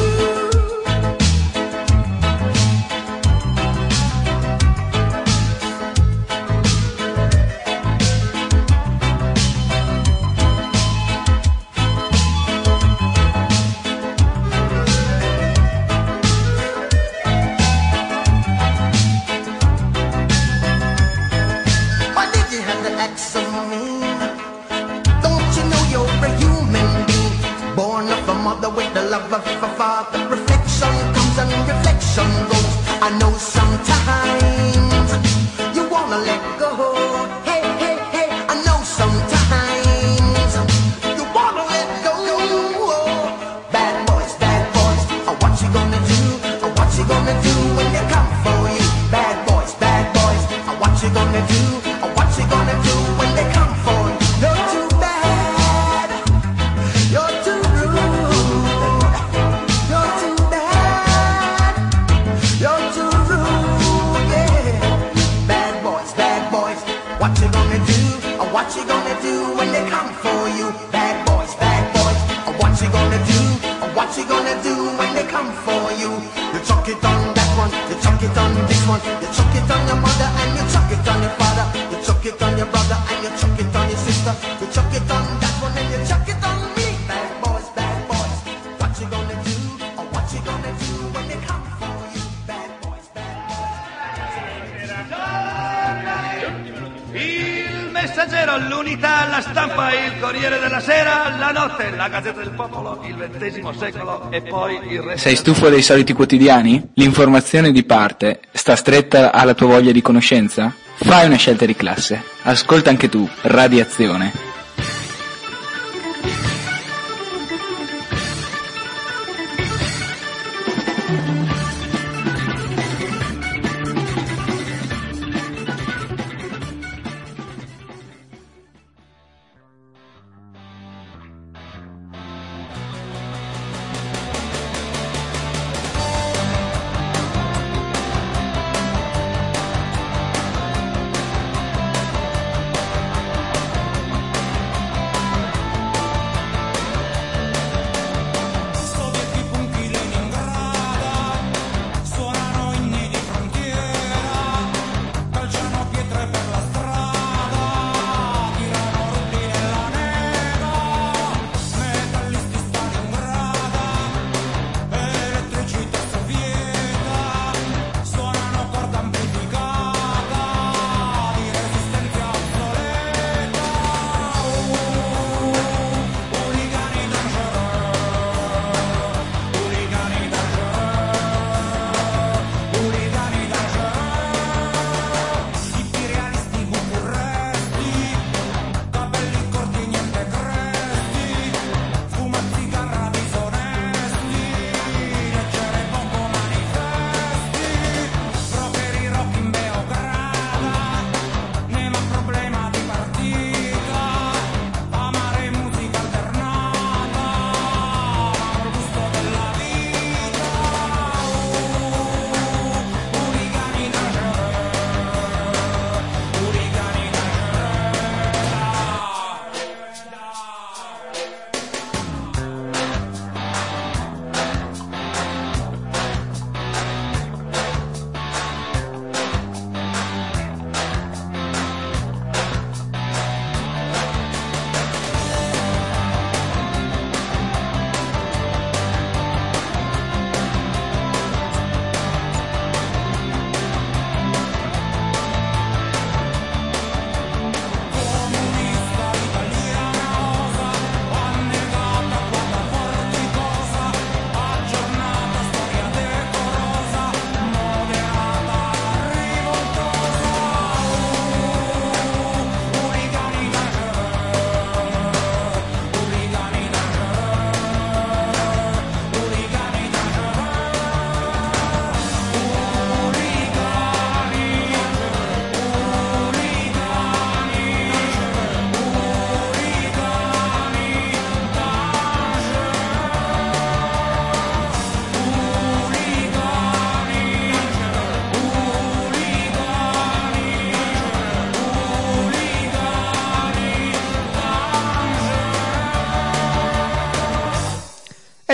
Why did you have to act so mean? Don't you know you're a human being? Born of a mother with the love of a father. Reflection comes and reflection goes. I know sometimes you wanna let go. Hey, I know sometimes you wanna let go. Bad boys, what you gonna do? What you gonna do when they come for you? Bad boys, what you gonna do? What you gonna do when they come for you? You're too bad, you're too rude, you're too bad, you're too rude, yeah. Bad boys, what you gonna do? What you gonna do when they come for you? Bad boys, what you gonna do? What you gonna do when they come for you? You chuck it on that one, you chuck it on this one, you chuck it on your mother and you chuck it on your father, you chuck it on your brother and you chuck it on your sister, you chuck it on that one and you chuck it on me. Bad boys, what you gonna do? What you gonna do when they come for you? Bad boys, Il Messaggero, l'Unità, la Stampa, il Corriere della Sera, la Notte, la Gazzetta del Popolo, il XX secolo e poi il resto. Sei stufo dei soliti quotidiani? L'informazione di parte sta stretta alla tua voglia di conoscenza? Fai una scelta di classe. Ascolta anche tu Radiazione.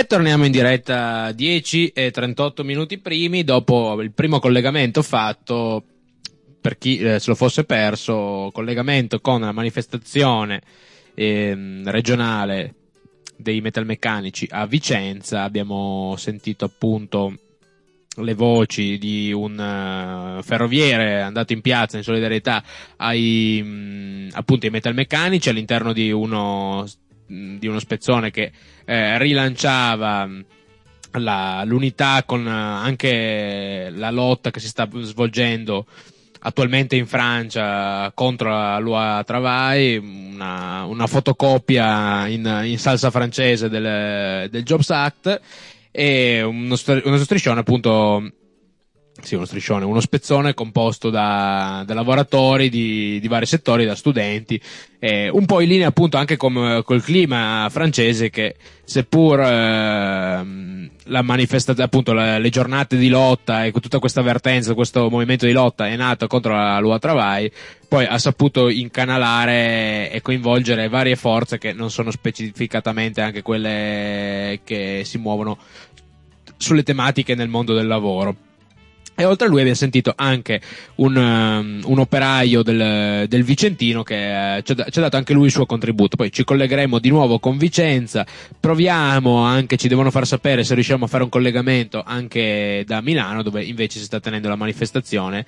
E torniamo in diretta 10:38 minuti primi, dopo il primo collegamento fatto, per chi se lo fosse perso, collegamento con la manifestazione regionale dei metalmeccanici a Vicenza. Abbiamo sentito appunto le voci di un ferroviere andato in piazza in solidarietà ai metalmeccanici all'interno di uno spezzone che rilanciava l'unità con anche la lotta che si sta svolgendo attualmente in Francia contro la Loi Travail, una fotocopia in salsa francese del Jobs Act, e uno striscione appunto. Sì, uno spezzone composto da lavoratori di vari settori, da studenti, un po' in linea appunto anche col clima francese, che seppur la manifestazione, appunto le giornate di lotta e tutta questa vertenza, questo movimento di lotta è nato contro la Loi Travail, poi ha saputo incanalare e coinvolgere varie forze che non sono specificatamente anche quelle che si muovono sulle tematiche nel mondo del lavoro. E oltre a lui abbiamo sentito anche un operaio del Vicentino che ci ha dato anche lui il suo contributo. Poi ci collegheremo di nuovo con Vicenza, proviamo anche, ci devono far sapere se riusciamo a fare un collegamento anche da Milano, dove invece si sta tenendo la manifestazione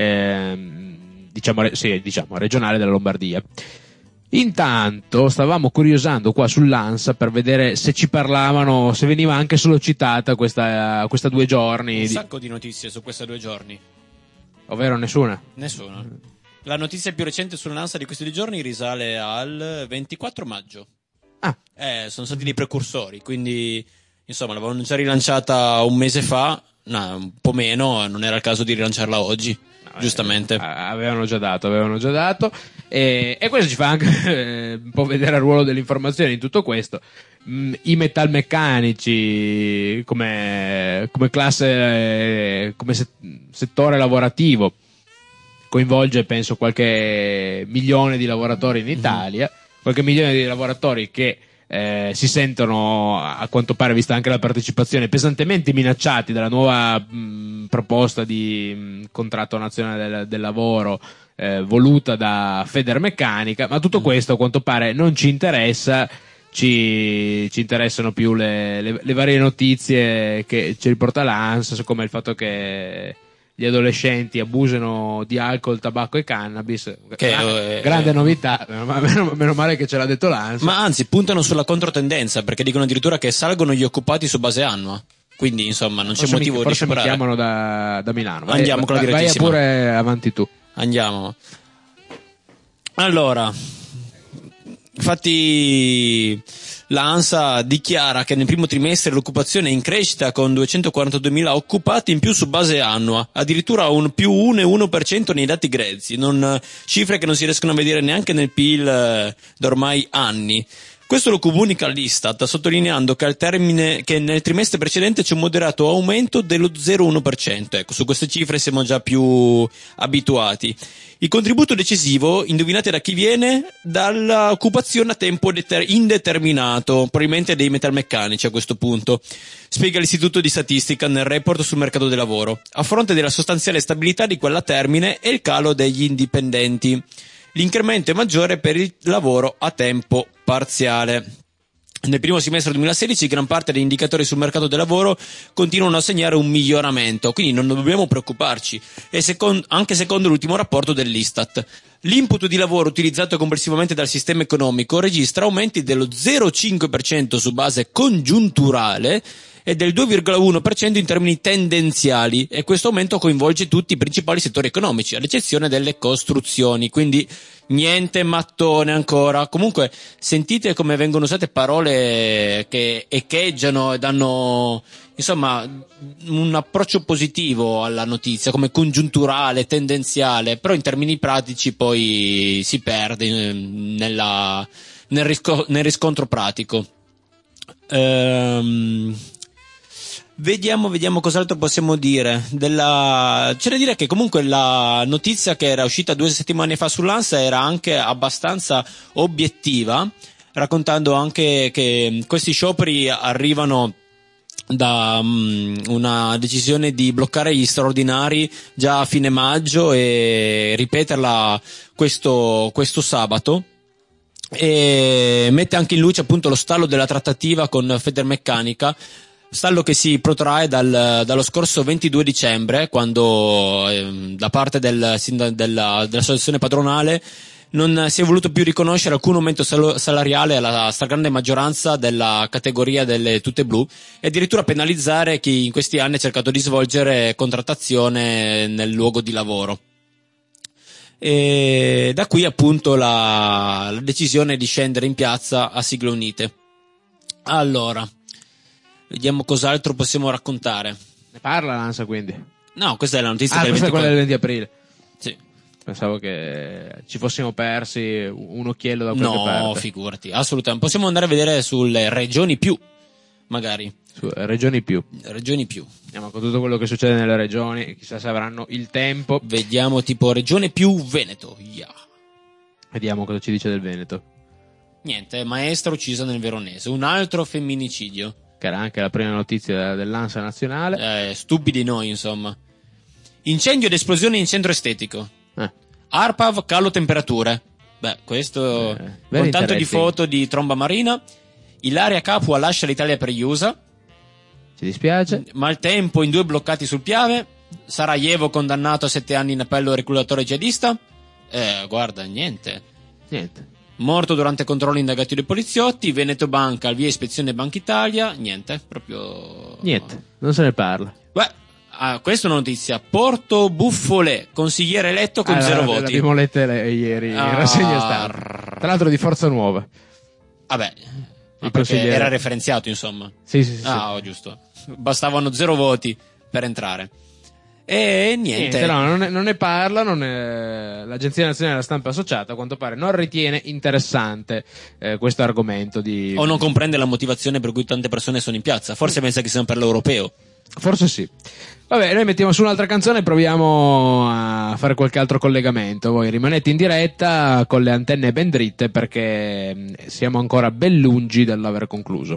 diciamo regionale della Lombardia. Intanto stavamo curiosando qua sull'ANSA per vedere se ci parlavano, se veniva anche solo citata questa 2 giorni. Un sacco di notizie su questi 2 giorni. Ovvero nessuna? Nessuna. La notizia più recente sull'ANSA di questi 2 giorni risale al 24 maggio. Ah. Sono stati dei precursori, quindi insomma l'avevano già rilanciata un mese fa, un po' meno, non era il caso di rilanciarla oggi. Giustamente avevano già dato e questo ci fa anche un po' vedere il ruolo dell'informazione in tutto questo. I metalmeccanici come classe, come settore lavorativo, coinvolge penso qualche milione di lavoratori in Italia, qualche milione di lavoratori che si sentono, a quanto pare, vista anche la partecipazione, pesantemente minacciati dalla nuova proposta di contratto nazionale del lavoro voluta da Federmeccanica, ma tutto questo a quanto pare non ci interessa. Ci interessano più le varie notizie che ci riporta l'ANSA, come il fatto che gli adolescenti abusano di alcol, tabacco e cannabis, grande novità, meno male che ce l'ha detto l'ANSA. Ma anzi, puntano sulla controtendenza, perché dicono addirittura che salgono gli occupati su base annua, quindi insomma non c'è motivo di sperare. Forse mi chiamano da Milano. Andiamo con la direttissima. Vai pure avanti tu. Andiamo. Allora, infatti l'ANSA dichiara che nel primo trimestre l'occupazione è in crescita con 242.000 occupati in più su base annua, addirittura un più 1,1% nei dati grezzi, cifre che non si riescono a vedere neanche nel PIL da ormai anni. Questo lo comunica l'Istat, sottolineando che che nel trimestre precedente c'è un moderato aumento dello 0,1%. Ecco, su queste cifre siamo già più abituati. Il contributo decisivo, indovinate da chi viene? Dall'occupazione a tempo indeterminato, probabilmente dei metalmeccanici a questo punto, spiega l'Istituto di Statistica nel report sul mercato del lavoro, a fronte della sostanziale stabilità di quella a termine e il calo degli indipendenti. L'incremento è maggiore per il lavoro a tempo parziale. Nel primo semestre 2016 gran parte degli indicatori sul mercato del lavoro continuano a segnare un miglioramento, quindi non dobbiamo preoccuparci, e anche secondo l'ultimo rapporto dell'Istat. L'input di lavoro utilizzato complessivamente dal sistema economico registra aumenti dello 0,5% su base congiunturale e del 2,1% in termini tendenziali, e questo aumento coinvolge tutti i principali settori economici, ad eccezione delle costruzioni, quindi niente mattone ancora. Comunque sentite come vengono usate parole che echeggiano e danno insomma un approccio positivo alla notizia, come congiunturale, tendenziale, però in termini pratici poi si perde nel riscontro pratico. Vediamo cos'altro possiamo dire. C'è da dire che comunque la notizia che era uscita 2 settimane fa sull'ANSA era anche abbastanza obiettiva, raccontando anche che questi scioperi arrivano da una decisione di bloccare gli straordinari già a fine maggio e ripeterla questo sabato, e mette anche in luce appunto lo stallo della trattativa con Federmeccanica, stallo che si protrae dallo scorso 22 dicembre, quando da parte dell'associazione padronale non si è voluto più riconoscere alcun aumento salariale alla stragrande maggioranza della categoria delle tute blu, e addirittura penalizzare chi in questi anni ha cercato di svolgere contrattazione nel luogo di lavoro. E da qui appunto la decisione di scendere in piazza a sigle unite. Allora, vediamo cos'altro possiamo raccontare. Ne parla l'ANSA, quindi? No, questa è la notizia del questa è quella del 20 aprile. Sì. Pensavo che ci fossimo persi un occhiello da qualche parte. No, figurati, assolutamente. Possiamo andare a vedere sulle regioni più, magari. Su regioni più. Regioni più. Andiamo con tutto quello che succede nelle regioni, chissà se avranno il tempo. Vediamo tipo regione più Veneto. Yeah. Vediamo cosa ci dice del Veneto. Niente, maestra uccisa nel Veronese. Un altro femminicidio. Che era anche la prima notizia dell'ANSA nazionale. Stupidi noi, insomma. Incendio ed esplosione in centro estetico. ARPAV, calo temperature. Beh, questo con tanto di foto di tromba marina. Ilaria Capua lascia l'Italia per gli USA. Ci dispiace. Maltempo in 2 bloccati sul Piave. Sarajevo condannato a 7 anni in appello reclutatore jihadista. Guarda, niente. Morto durante controlli indagati dai poliziotti. Veneto Banca al via ispezione Banca Italia. Niente, proprio niente, non se ne parla. Beh, questa è una notizia. Porto Buffolè, consigliere eletto con 0 voti. L'abbiamo letta ieri in rassegna stampa. Tra l'altro di Forza Nuova. Vabbè, perché era referenziato, insomma. Sì. Giusto. Bastavano 0 voti per entrare. E niente. No, non ne parla. L'Agenzia Nazionale della Stampa Associata, a quanto pare, non ritiene interessante questo argomento o non comprende la motivazione per cui tante persone sono in piazza. Forse pensa che siano per l'europeo. Forse sì. Vabbè, noi mettiamo su un'altra canzone e proviamo a fare qualche altro collegamento. Voi rimanete in diretta con le antenne ben dritte, perché siamo ancora ben lungi dall'aver concluso.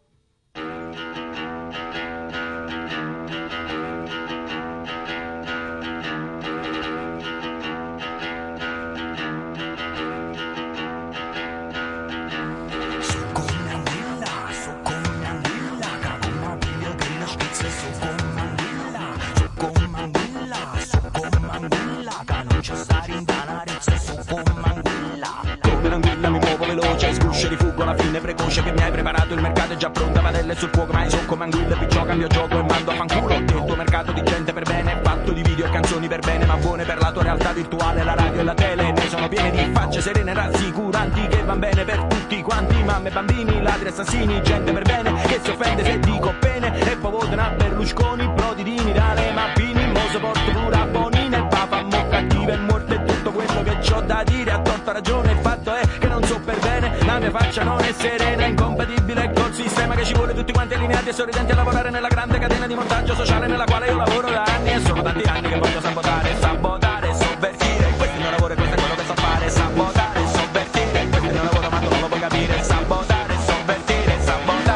Precoce che mi hai preparato, il mercato è già pronta, padelle sul fuoco, ma so come anguille, perciò cambio gioco e mando a fanculo il tuo mercato di gente per bene, fatto di video e canzoni per bene, ma buone per la tua realtà virtuale, la radio e la tele ne sono piene di facce serene, rassicuranti, che van bene per tutti quanti, mamme, bambini, ladri, assassini, gente per bene, che si offende se dico bene, e poi votano a Berlusconi, Prodi, Dale, Mappini, Moso, Porto, Pura, Bonina, il Papa, mo cattiva e morte, e tutto quello che c'ho da dire, a torta ragione, il fatto è che non so per bene, la mia faccia non è serena, incompatibile col sistema che ci vuole tutti quanti allineati e sorridenti a lavorare nella grande catena di montaggio sociale nella quale io lavoro da anni, e sono tanti anni che voglio sabotare, sovvertire, questo è il mio lavoro e questo è quello che so fare, sabotare, sovvertire, questo è il mio lavoro ma tu non lo puoi capire, sabotare, sovvertire, sabotare.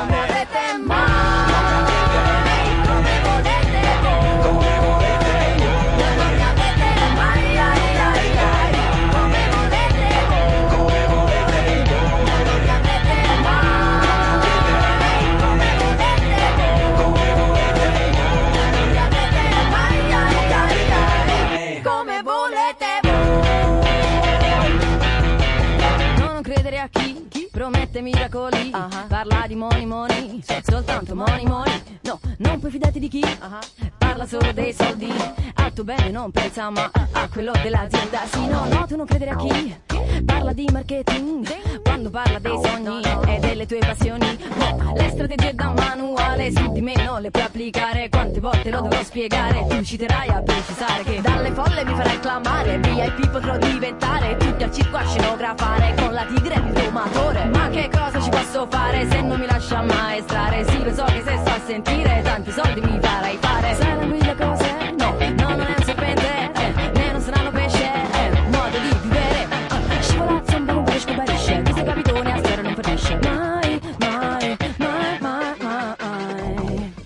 Promette miracoli, parla di money, soltanto money, no, non puoi fidarti di chi, parla solo dei soldi, al tuo bene non pensa ma a quello dell'azienda, sì no, tu non credere a chi, parla di marketing, quando parla dei sogni e delle tue passioni, no, le strategie da manuale, su di me non le puoi applicare, quante volte lo dovrò spiegare, tu citerai a precisare che dalle folle mi farai clamare, VIP potrò diventare, tutti al circo a scenografare, con la tigre e il domatore. Ma che cosa ci posso fare se non mi lascia maestrare? Sì, lo so che se sto a sentire tanti soldi mi farai fare. Sai la guida cose? No, non è un serpente, né non saranno pesce, modo di vivere. Scivolazzo un buon pesce sparisce, chi sei capitone a storia non finisce. Mai.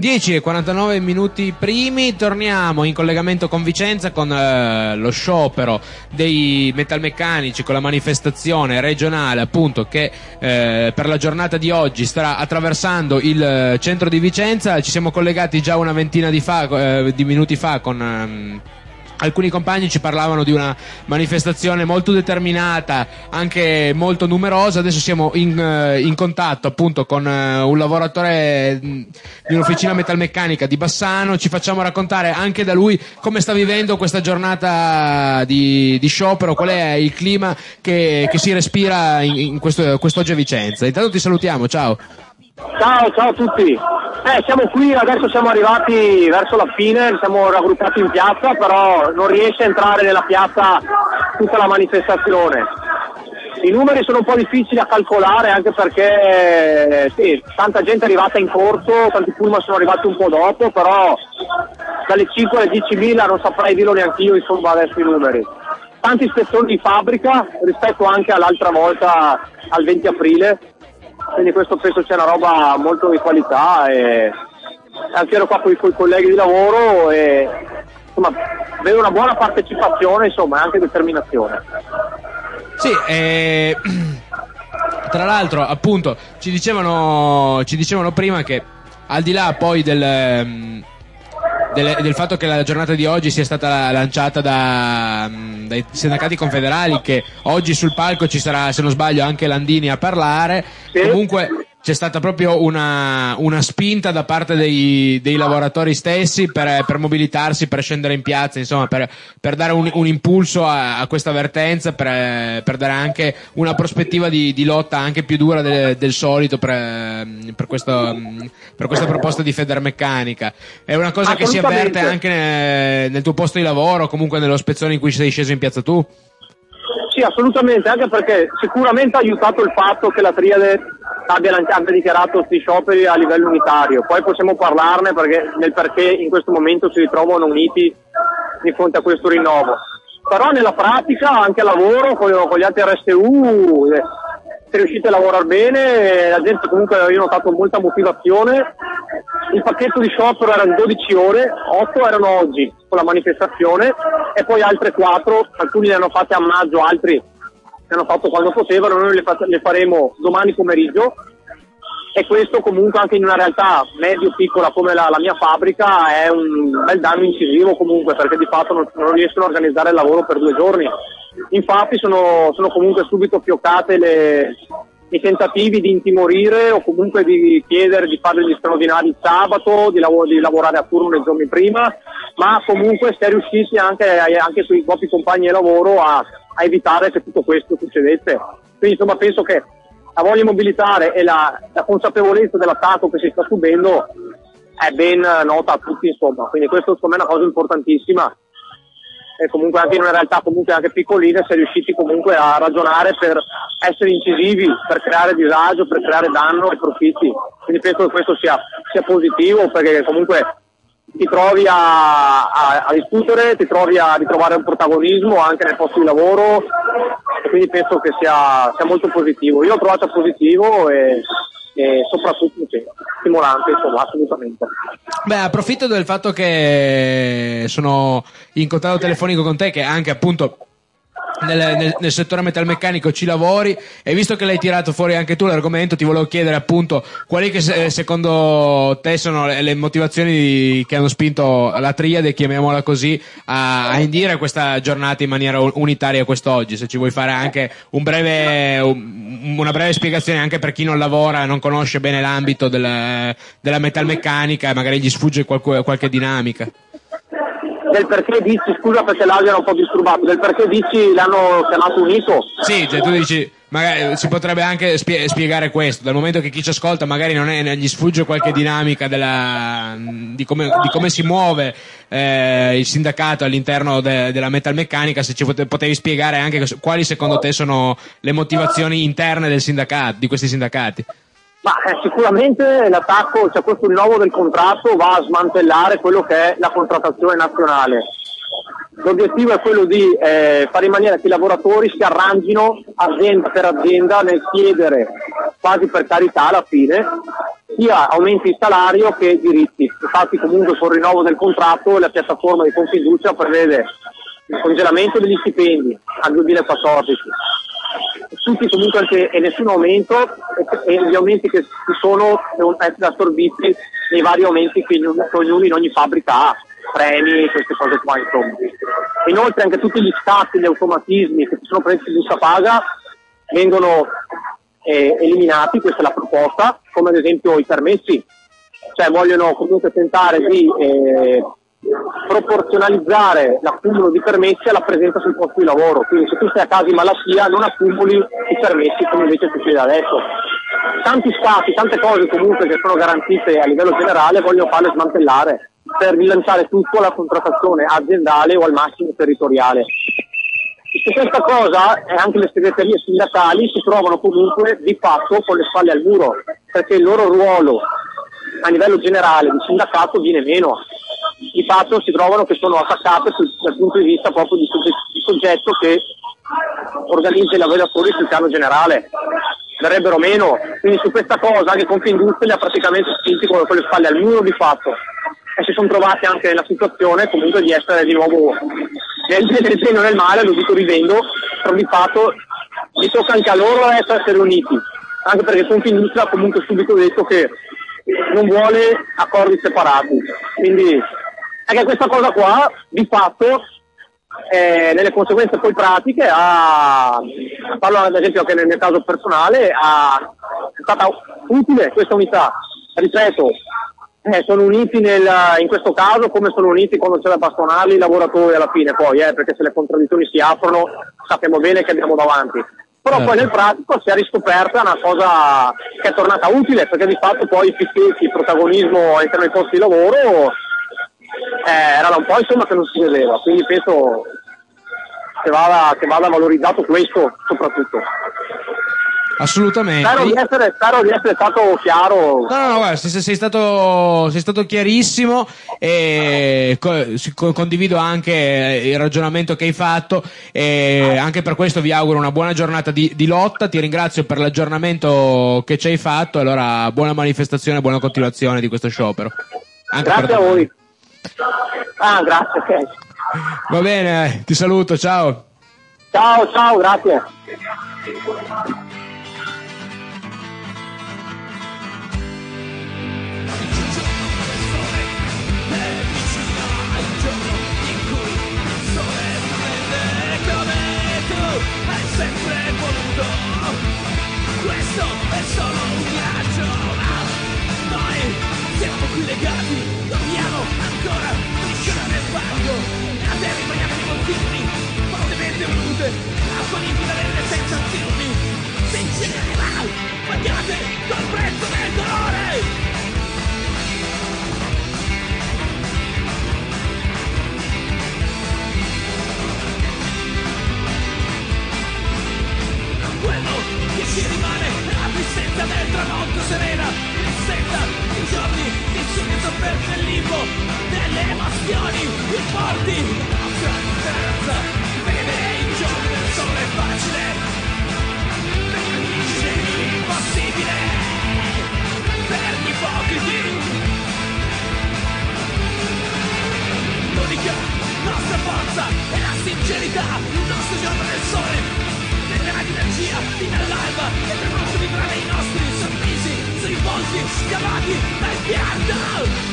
10:49 primi, torniamo in collegamento con Vicenza con lo sciopero dei metalmeccanici, con la manifestazione regionale appunto che per la giornata di oggi starà attraversando il centro di Vicenza. Ci siamo collegati già una ventina di minuti fa con alcuni compagni, ci parlavano di una manifestazione molto determinata, anche molto numerosa. Adesso siamo in contatto appunto con un lavoratore di un'officina metalmeccanica di Bassano. Ci facciamo raccontare anche da lui come sta vivendo questa giornata di sciopero, qual è il clima che si respira in quest'oggi a Vicenza. Intanto ti salutiamo, ciao. Ciao a tutti. Siamo qui, adesso siamo arrivati verso la fine, siamo raggruppati in piazza, però non riesce a entrare nella piazza tutta la manifestazione. I numeri sono un po' difficili a calcolare, anche perché sì, tanta gente è arrivata in corso, tanti pullman sono arrivati un po' dopo, però dalle 5 alle 10.000 non saprei dirlo neanche io, insomma, adesso i numeri. Tanti ispezioni di fabbrica rispetto anche all'altra volta, al 20 aprile. Quindi questo penso sia una roba molto di qualità, e anche ero qua con i colleghi di lavoro e insomma vedo una buona partecipazione, insomma, e anche determinazione. Sì, tra l'altro appunto ci dicevano prima che al di là poi del fatto che la giornata di oggi sia stata lanciata dai sindacati confederali, che oggi sul palco ci sarà, se non sbaglio, anche Landini a parlare, sì. Comunque c'è stata proprio una spinta da parte dei lavoratori stessi per mobilitarsi, per scendere in piazza, insomma, per dare un impulso a questa vertenza, per dare anche una prospettiva di lotta anche più dura del solito per questa proposta di Federmeccanica. È una cosa che si avverte anche nel tuo posto di lavoro, comunque nello spezzone in cui sei sceso in piazza tu? Sì, assolutamente, anche perché sicuramente ha aiutato il fatto che la Triade abbia dichiarato questi scioperi a livello unitario. Poi possiamo parlarne nel perché in questo momento si ritrovano uniti di fronte a questo rinnovo. Però nella pratica, anche al lavoro, con gli altri RSU, si è riusciti a lavorare bene, la gente comunque, io ho notato molta motivazione. Il pacchetto di sciopero erano 12 ore, 8 erano oggi con la manifestazione e poi altre 4, alcuni le hanno fatte a maggio, altri le hanno fatto quando potevano, noi le faremo domani pomeriggio, e questo comunque anche in una realtà medio piccola come la mia fabbrica è un bel danno incisivo comunque, perché di fatto non riescono a organizzare il lavoro per 2 giorni. Infatti sono comunque subito fioccate i tentativi di intimorire o comunque di chiedere di fare degli straordinari il sabato, di lavorare a turno nei giorni prima, ma comunque si è riusciti anche sui propri compagni di lavoro a evitare che tutto questo succedesse. Quindi insomma penso che la voglia di mobilitare e la consapevolezza dell'attacco che si sta subendo è ben nota a tutti, insomma, quindi questo secondo me è una cosa importantissima. E comunque anche in una realtà comunque anche piccolina si è riusciti comunque a ragionare per essere incisivi, per creare disagio, per creare danno e profitti. Quindi penso che questo sia positivo, perché comunque ti trovi a discutere, ti trovi a ritrovare un protagonismo anche nel posto di lavoro, e quindi penso che sia molto positivo. Io l'ho trovato positivo e soprattutto stimolante, insomma, assolutamente. Beh, approfitto del fatto che sono in contatto telefonico con te, che anche appunto nel settore metalmeccanico ci lavori, e visto che l'hai tirato fuori anche tu l'argomento, ti volevo chiedere appunto quali che secondo te sono le motivazioni che hanno spinto la Triade, chiamiamola così, a indire questa giornata in maniera unitaria quest'oggi. Se ci vuoi fare anche una breve spiegazione anche per chi non lavora, non conosce bene l'ambito della metalmeccanica e magari gli sfugge qualche dinamica. Del perché dici, scusa perché l'audio era un po' disturbato, del perché dici l'hanno chiamato unito? Sì, cioè tu dici, magari si potrebbe anche spiegare questo, dal momento che chi ci ascolta magari gli sfugge qualche dinamica di come si muove il sindacato all'interno della metalmeccanica, se ci potevi spiegare anche quali secondo te sono le motivazioni interne del sindacato, di questi sindacati. Ma sicuramente l'attacco, cioè questo rinnovo del contratto va a smantellare quello che è la contrattazione nazionale. L'obiettivo è quello di fare in maniera che i lavoratori si arrangino azienda per azienda nel chiedere, quasi per carità alla fine, sia aumenti di salario che diritti. Infatti comunque con il rinnovo del contratto la piattaforma di Confindustria prevede il congelamento degli stipendi al 2014, tutti comunque anche, e nessun aumento, e gli aumenti che ci sono devono essere assorbiti nei vari aumenti che ognuno in ogni fabbrica ha, premi, queste cose qua insomma. Inoltre anche tutti gli scatti, gli automatismi che ci sono previsti in busta paga vengono eliminati, questa è la proposta, come ad esempio i permessi, cioè vogliono comunque tentare di proporzionalizzare l'accumulo di permessi alla presenza sul posto di lavoro, quindi se tu stai a casa in malattia non accumuli i permessi come invece succede adesso. Tanti scatti, tante cose comunque che sono garantite a livello generale vogliono farle smantellare per rilanciare tutto alla contrattazione aziendale o al massimo territoriale. E questa cosa, e anche le segreterie sindacali si trovano comunque di fatto con le spalle al muro, perché il loro ruolo a livello generale di sindacato viene meno. Di fatto si trovano che sono attaccate dal punto di vista proprio di soggetto che organizza i lavoratori sul piano generale. Verrebbero meno, quindi su questa cosa anche Confindustria li ha praticamente spinti con le spalle al muro di fatto, e si sono trovati anche nella situazione comunque di essere di nuovo nel bene o nel male, lo dico ridendo, però di fatto gli tocca anche a loro essere uniti, anche perché Confindustria ha comunque subito detto che non vuole accordi separati, quindi anche questa cosa qua di fatto nelle conseguenze poi pratiche parlo ad esempio anche nel mio caso personale, è stata utile questa unità, ripeto, sono uniti in questo caso come sono uniti quando c'è da bastonarli i lavoratori alla fine poi, perché se le contraddizioni si aprono sappiamo bene che andiamo davanti, però poi nel pratico si è riscoperta una cosa che è tornata utile, perché di fatto poi il protagonismo all'interno dei posti di lavoro era da un po' insomma che non si vedeva, quindi penso che vada valorizzato questo soprattutto. Assolutamente. Spero di essere stato chiaro. No, guarda, sei stato chiarissimo, e condivido anche il ragionamento che hai fatto, e anche per questo vi auguro una buona giornata di lotta. Ti ringrazio per l'aggiornamento che ci hai fatto, allora buona manifestazione, buona continuazione di questo sciopero. Anche grazie a voi. Grazie, ok. Va bene, ti saluto, ciao. Ciao, grazie. Sempre voluto, questo è solo un viaggio, ma noi siamo qui legati, dobbiamo ancora strisciare nel fango, la terra impregnata di continui, fortemente volute, acqua limpida delle sensazioni, sincere ma pagate col prezzo del dolore. Quello che ci rimane è la tristezza del tramonto serena, tristezza di giorni vissuti e sofferti nel limbo delle emozioni più forti, la nostra speranza di vedere i giorni del sole facile, per gli ingegni l'impossibile, per gli ipocriti. L'unica nostra forza è la sincerità, il nostro giorno del sole di energia fino all'alba e per non vibrare i nostri sorrisi sui volti scavati dal pianto.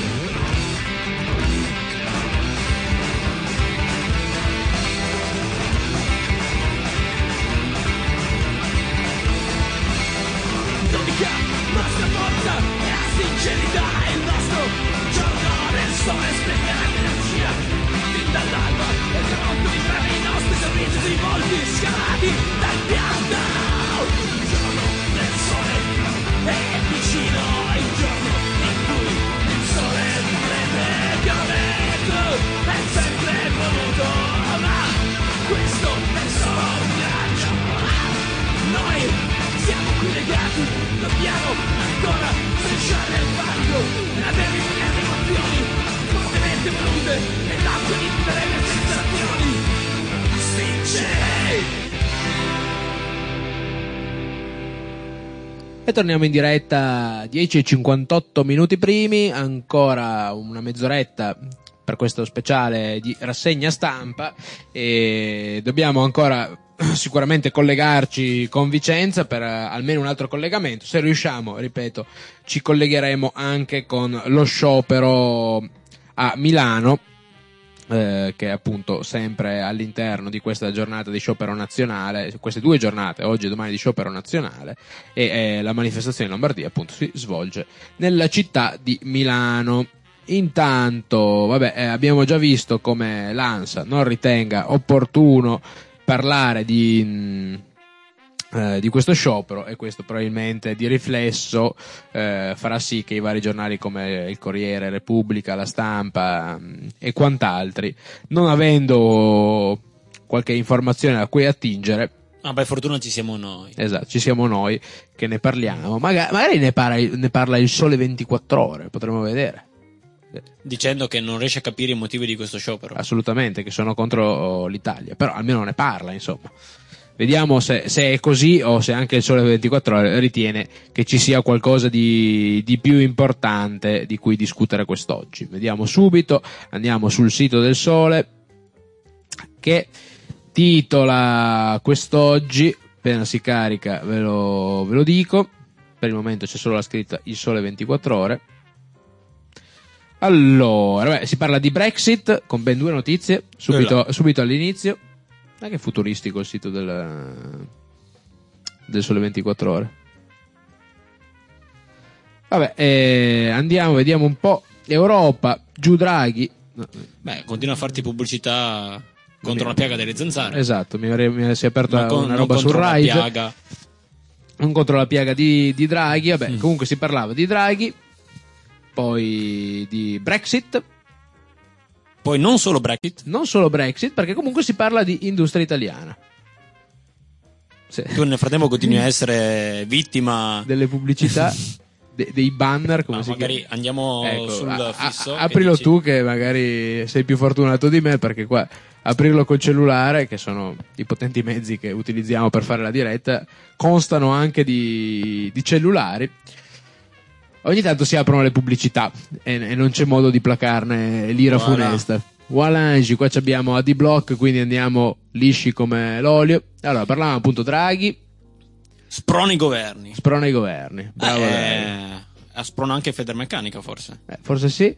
L'unica nostra forza è la sincerità, il nostro giorno del sole splenderà l'energia fin dall'alba e per non vibrare i nostri sorrisi sui volti scavati dal pianto. Il giorno del sole è vicino, il giorno in cui il sole prende pianeta, è sempre voluto, ma questo è solo un viaggio. Noi siamo qui legati, dobbiamo ancora strisciare nel fango, la terra impregnata di emozioni fortemente volute e l'acqua limpida delle sensazioni sincere. E torniamo in diretta 10:58 minuti primi, ancora una mezz'oretta per questo speciale di rassegna stampa, e dobbiamo ancora sicuramente collegarci con Vicenza per almeno un altro collegamento. Se riusciamo, ripeto, ci collegheremo anche con lo sciopero a Milano, che è appunto sempre all'interno di questa giornata di sciopero nazionale, queste due giornate, oggi e domani, di sciopero nazionale, e la manifestazione in Lombardia appunto si svolge nella città di Milano. Intanto, abbiamo già visto come l'ANSA non ritenga opportuno parlare di questo sciopero, e questo probabilmente di riflesso farà sì che i vari giornali come il Corriere, Repubblica, La Stampa e quant'altri, non avendo qualche informazione a cui attingere, fortuna ci siamo noi. Esatto, ci siamo noi che ne parliamo. Magari ne parla il Sole 24 Ore, potremmo vedere. Dicendo che non riesce a capire i motivi di questo sciopero. Assolutamente, che sono contro l'Italia, però almeno ne parla, insomma. Vediamo se è così, o se anche il Sole 24 Ore ritiene che ci sia qualcosa di più importante di cui discutere quest'oggi. Vediamo subito, andiamo sul sito del Sole, che titola quest'oggi, appena si carica ve lo dico, per il momento c'è solo la scritta il Sole 24 Ore. Allora, si parla di Brexit con ben due notizie subito all'inizio. Ma che futuristico il sito del Sole 24 Ore. Andiamo, vediamo un po'. Europa, giù Draghi. Continua a farti pubblicità contro la piaga delle zanzare. Esatto, si è aperta una roba sul Rai. Non contro la piaga di Draghi. Comunque si parlava di Draghi, poi di Brexit. Poi non solo Brexit, perché comunque si parla di industria italiana. Sì. Tu nel frattempo continui a essere vittima delle pubblicità, dei banner, come si magari chiama? Andiamo sul fisso. Aprilo tu, che magari sei più fortunato di me, perché qua aprirlo col cellulare, che sono i potenti mezzi che utilizziamo per fare la diretta, constano anche di cellulari. Ogni tanto si aprono le pubblicità e non c'è modo di placarne l'ira funesta. Walangi, qua abbiamo AD-Block, quindi andiamo lisci come l'olio. Allora, parlavamo appunto Draghi. Sprona i governi. Bravo. Sprona anche Federmeccanica, forse. Forse sì.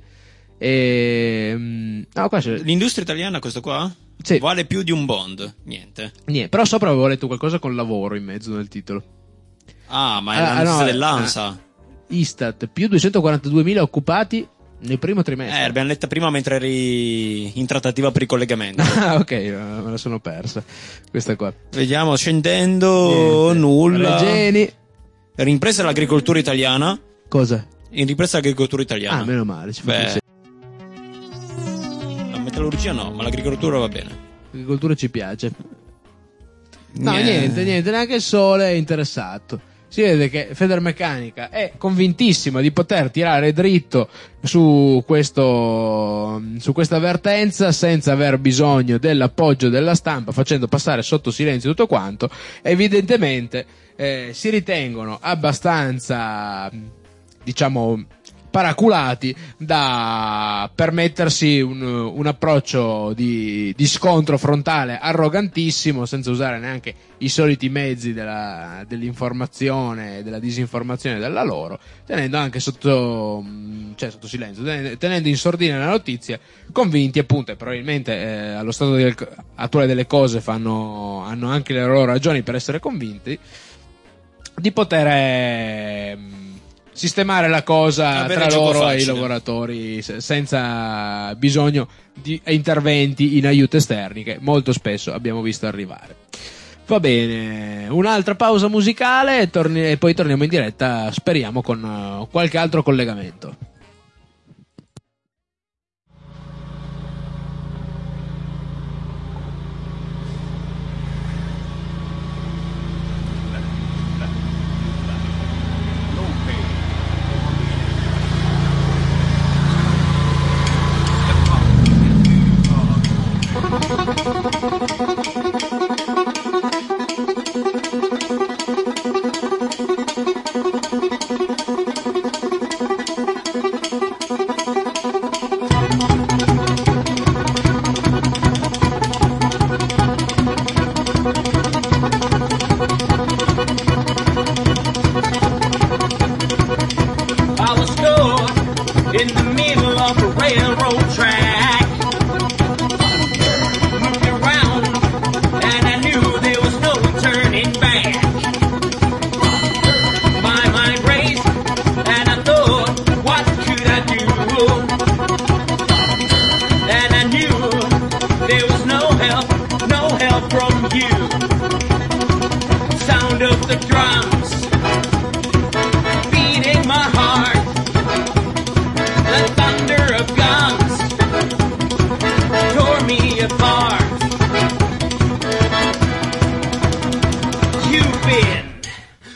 Qua c'è... L'industria italiana, questo qua? Sì. Vale più di un bond. Niente. Però sopra avevo letto qualcosa con lavoro in mezzo nel titolo. Ma è la notizia dell'ANSA. Istat, più 242.000 occupati nel primo trimestre. L'abbiamo letta prima mentre eri in trattativa per i collegamenti. Ok, me la sono persa questa qua. Vediamo, scendendo. Niente. Nulla. Regeni. Ripresa l'agricoltura italiana. Cosa? In ripresa l'agricoltura italiana. Meno male, ci fa la metallurgia no, ma l'agricoltura va bene. L'agricoltura ci piace. Niente, neanche il Sole è interessato. Si vede che Federmeccanica è convintissima di poter tirare dritto su questa avvertenza senza aver bisogno dell'appoggio della stampa, facendo passare sotto silenzio tutto quanto. Evidentemente si ritengono abbastanza, paraculati da permettersi un approccio di scontro frontale arrogantissimo, senza usare neanche i soliti mezzi dell'informazione e della disinformazione della loro, tenendo anche sotto silenzio, tenendo in sordina la notizia, convinti appunto, e probabilmente allo stato attuale delle cose hanno anche le loro ragioni per essere convinti, di poter sistemare la cosa tra loro e i lavoratori senza bisogno di interventi in aiuto esterni che molto spesso abbiamo visto arrivare. Va bene, un'altra pausa musicale e poi torniamo in diretta, speriamo con qualche altro collegamento.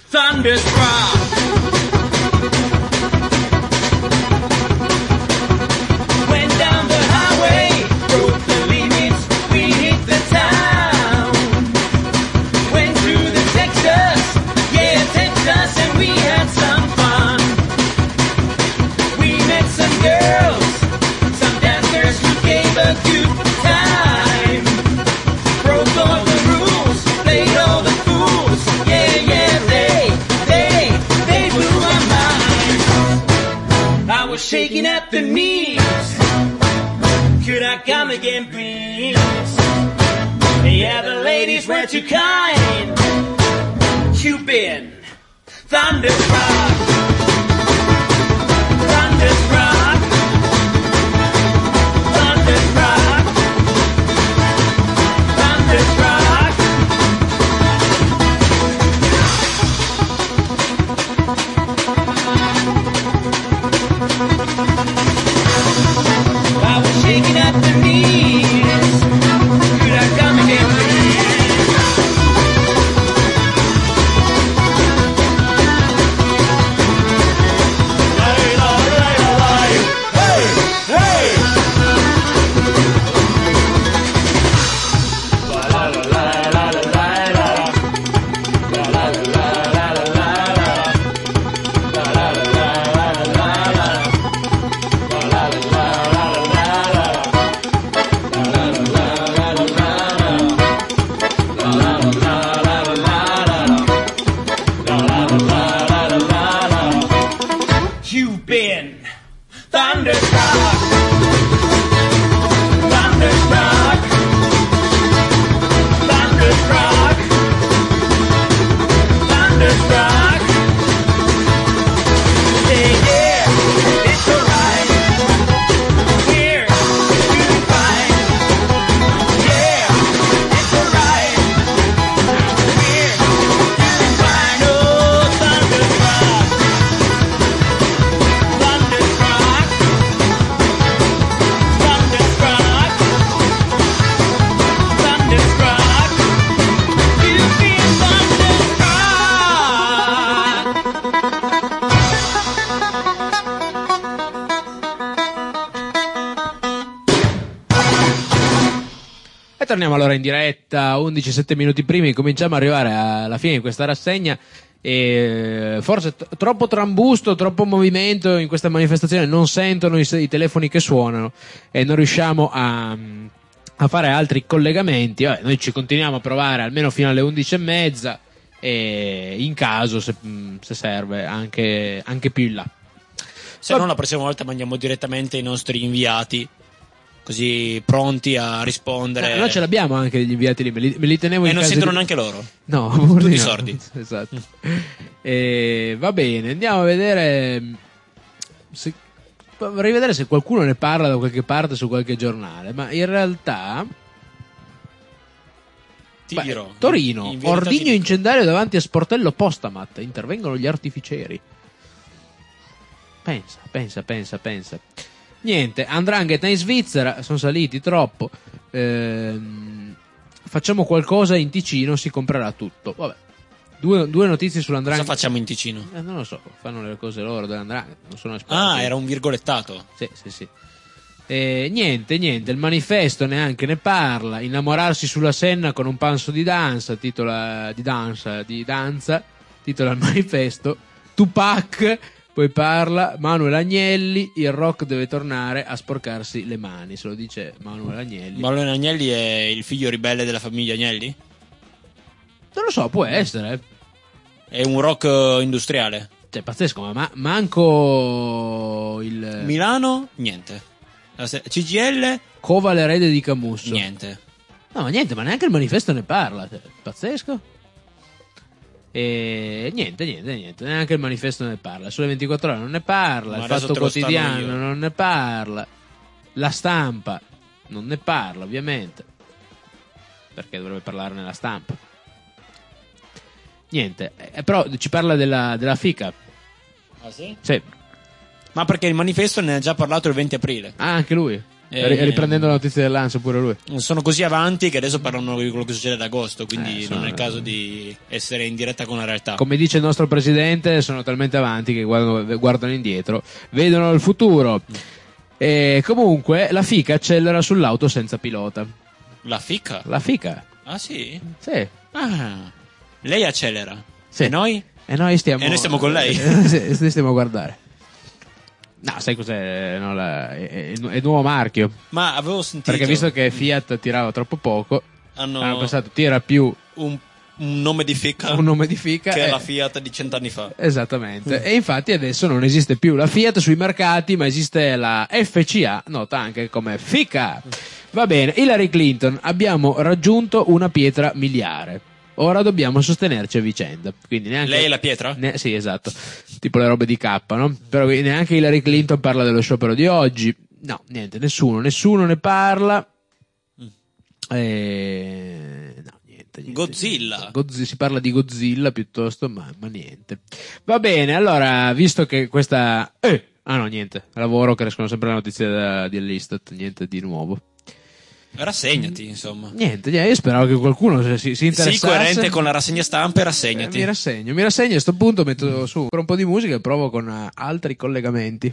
thunderstruck. Went down the highway, broke the limits, we hit the town. Went through the Texas, yeah, Texas, and we had some fun. We met some girls, some dancers who gave a good time. Broke all the rules, played all the fools, yeah, yeah, they blew my mind. I was shaking at the knees, could I come again, please? Yeah, the ladies were too kind. You've been thunderstruck, thunderstruck, thunderstruck, thunderstruck. I was shaking at the knees. Could I come again, You've been thunderstruck, thunderstruck, thunderstruck, thunderstruck. Say yeah, it's alright. We're doing fine. Yeah, it's alright. We're doing fine. Oh, thunderstruck. Thunderstruck, thunderstruck, thunderstruck, you feel E torniamo allora in diretta, 11-7 minuti primi, cominciamo ad arrivare alla fine di questa rassegna. E forse troppo trambusto, troppo movimento in questa manifestazione, non sentono i telefoni che suonano e non riusciamo a fare altri collegamenti. Vabbè, noi ci continuiamo a provare almeno fino alle 11:30 e in caso se serve anche più in là. Se no la prossima volta mandiamo direttamente i nostri inviati, così pronti a rispondere. Noi ce l'abbiamo anche degli inviati lì, me li tenevo in E non casa sentono di- neanche loro. No, tutti no. sordi. Esatto. Va bene, andiamo a vedere vorrei vedere se qualcuno ne parla da qualche parte su qualche giornale, ma in realtà Ti dirò. Torino, In verità ordigno ti dico. incendiario davanti a sportello Postamat, intervengono gli artificieri. Pensa. Niente, 'ndrangheta in Svizzera, sono saliti troppo. Facciamo qualcosa in Ticino, si comprerà tutto. Vabbè. Due notizie Cosa sull''ndrangheta. facciamo in Ticino? Non lo so, fanno le cose loro dell''ndrangheta, non sono esperto. Ah, era un virgolettato. Sì. Niente, il manifesto neanche ne parla. Innamorarsi sulla Senna con un panzo di danza, titola il manifesto. Tupac, poi parla Manuel Agnelli, il rock deve tornare a sporcarsi le mani, se lo dice Manuel Agnelli. Manuel Agnelli è il figlio ribelle della famiglia Agnelli? Non lo so, può essere. È un rock industriale. Cioè, pazzesco, ma manco il Milano? Niente. CGL? Cova l'erede di Camusso. Niente. No, ma niente, ma neanche il manifesto ne parla. Cioè, pazzesco. E niente, neanche il manifesto ne parla. Sulle 24 ore non ne parla. Ma Il adesso Fatto te lo stanno Quotidiano io. non ne parla. La Stampa non ne parla, ovviamente. Perché dovrebbe parlarne la Stampa? Niente, però ci parla della FICA. Ah sì? Sì. Ma perché il manifesto ne ha già parlato il 20 aprile. Ah, anche lui? Riprendendo la notizia dell'Ansa pure lui. Sono così avanti che adesso parlano di quello che succede ad agosto, quindi non è il caso di essere in diretta con la realtà. Come dice il nostro presidente, sono talmente avanti che guardano indietro, vedono il futuro. E comunque la FICA accelera sull'auto senza pilota. La FICA? La FICA. Ah sì? Sì. Ah, lei accelera. Sì. E noi? E noi stiamo con lei. Sì, stiamo a guardare. No, sai cos'è? No, è il nuovo marchio. Ma avevo sentito. Perché visto che Fiat tirava troppo poco, hanno pensato tira più un nome di FICA. Un nome di FICA. Che è la Fiat di 100 anni fa. Esattamente. E infatti adesso non esiste più la Fiat sui mercati, ma esiste la FCA, nota anche come FICA. Va bene, Hillary Clinton, abbiamo raggiunto una pietra miliare. Ora dobbiamo sostenerci a vicenda. Quindi neanche... Lei è la pietra? Sì, esatto. Tipo le robe di K, no? Però neanche Hillary Clinton parla dello sciopero di oggi. No, niente, nessuno ne parla. No, niente. Godzilla. Si parla di Godzilla piuttosto, ma niente. Va bene, allora, visto che questa... Ah no, niente. Lavoro che escono sempre le notizie dell'Istat, niente di nuovo. Rassegnati, insomma. Niente, io speravo che qualcuno si interessasse. Sii coerente con la rassegna stampa e rassegnati. Mi rassegno. A questo punto metto su un po' di musica e provo con altri collegamenti.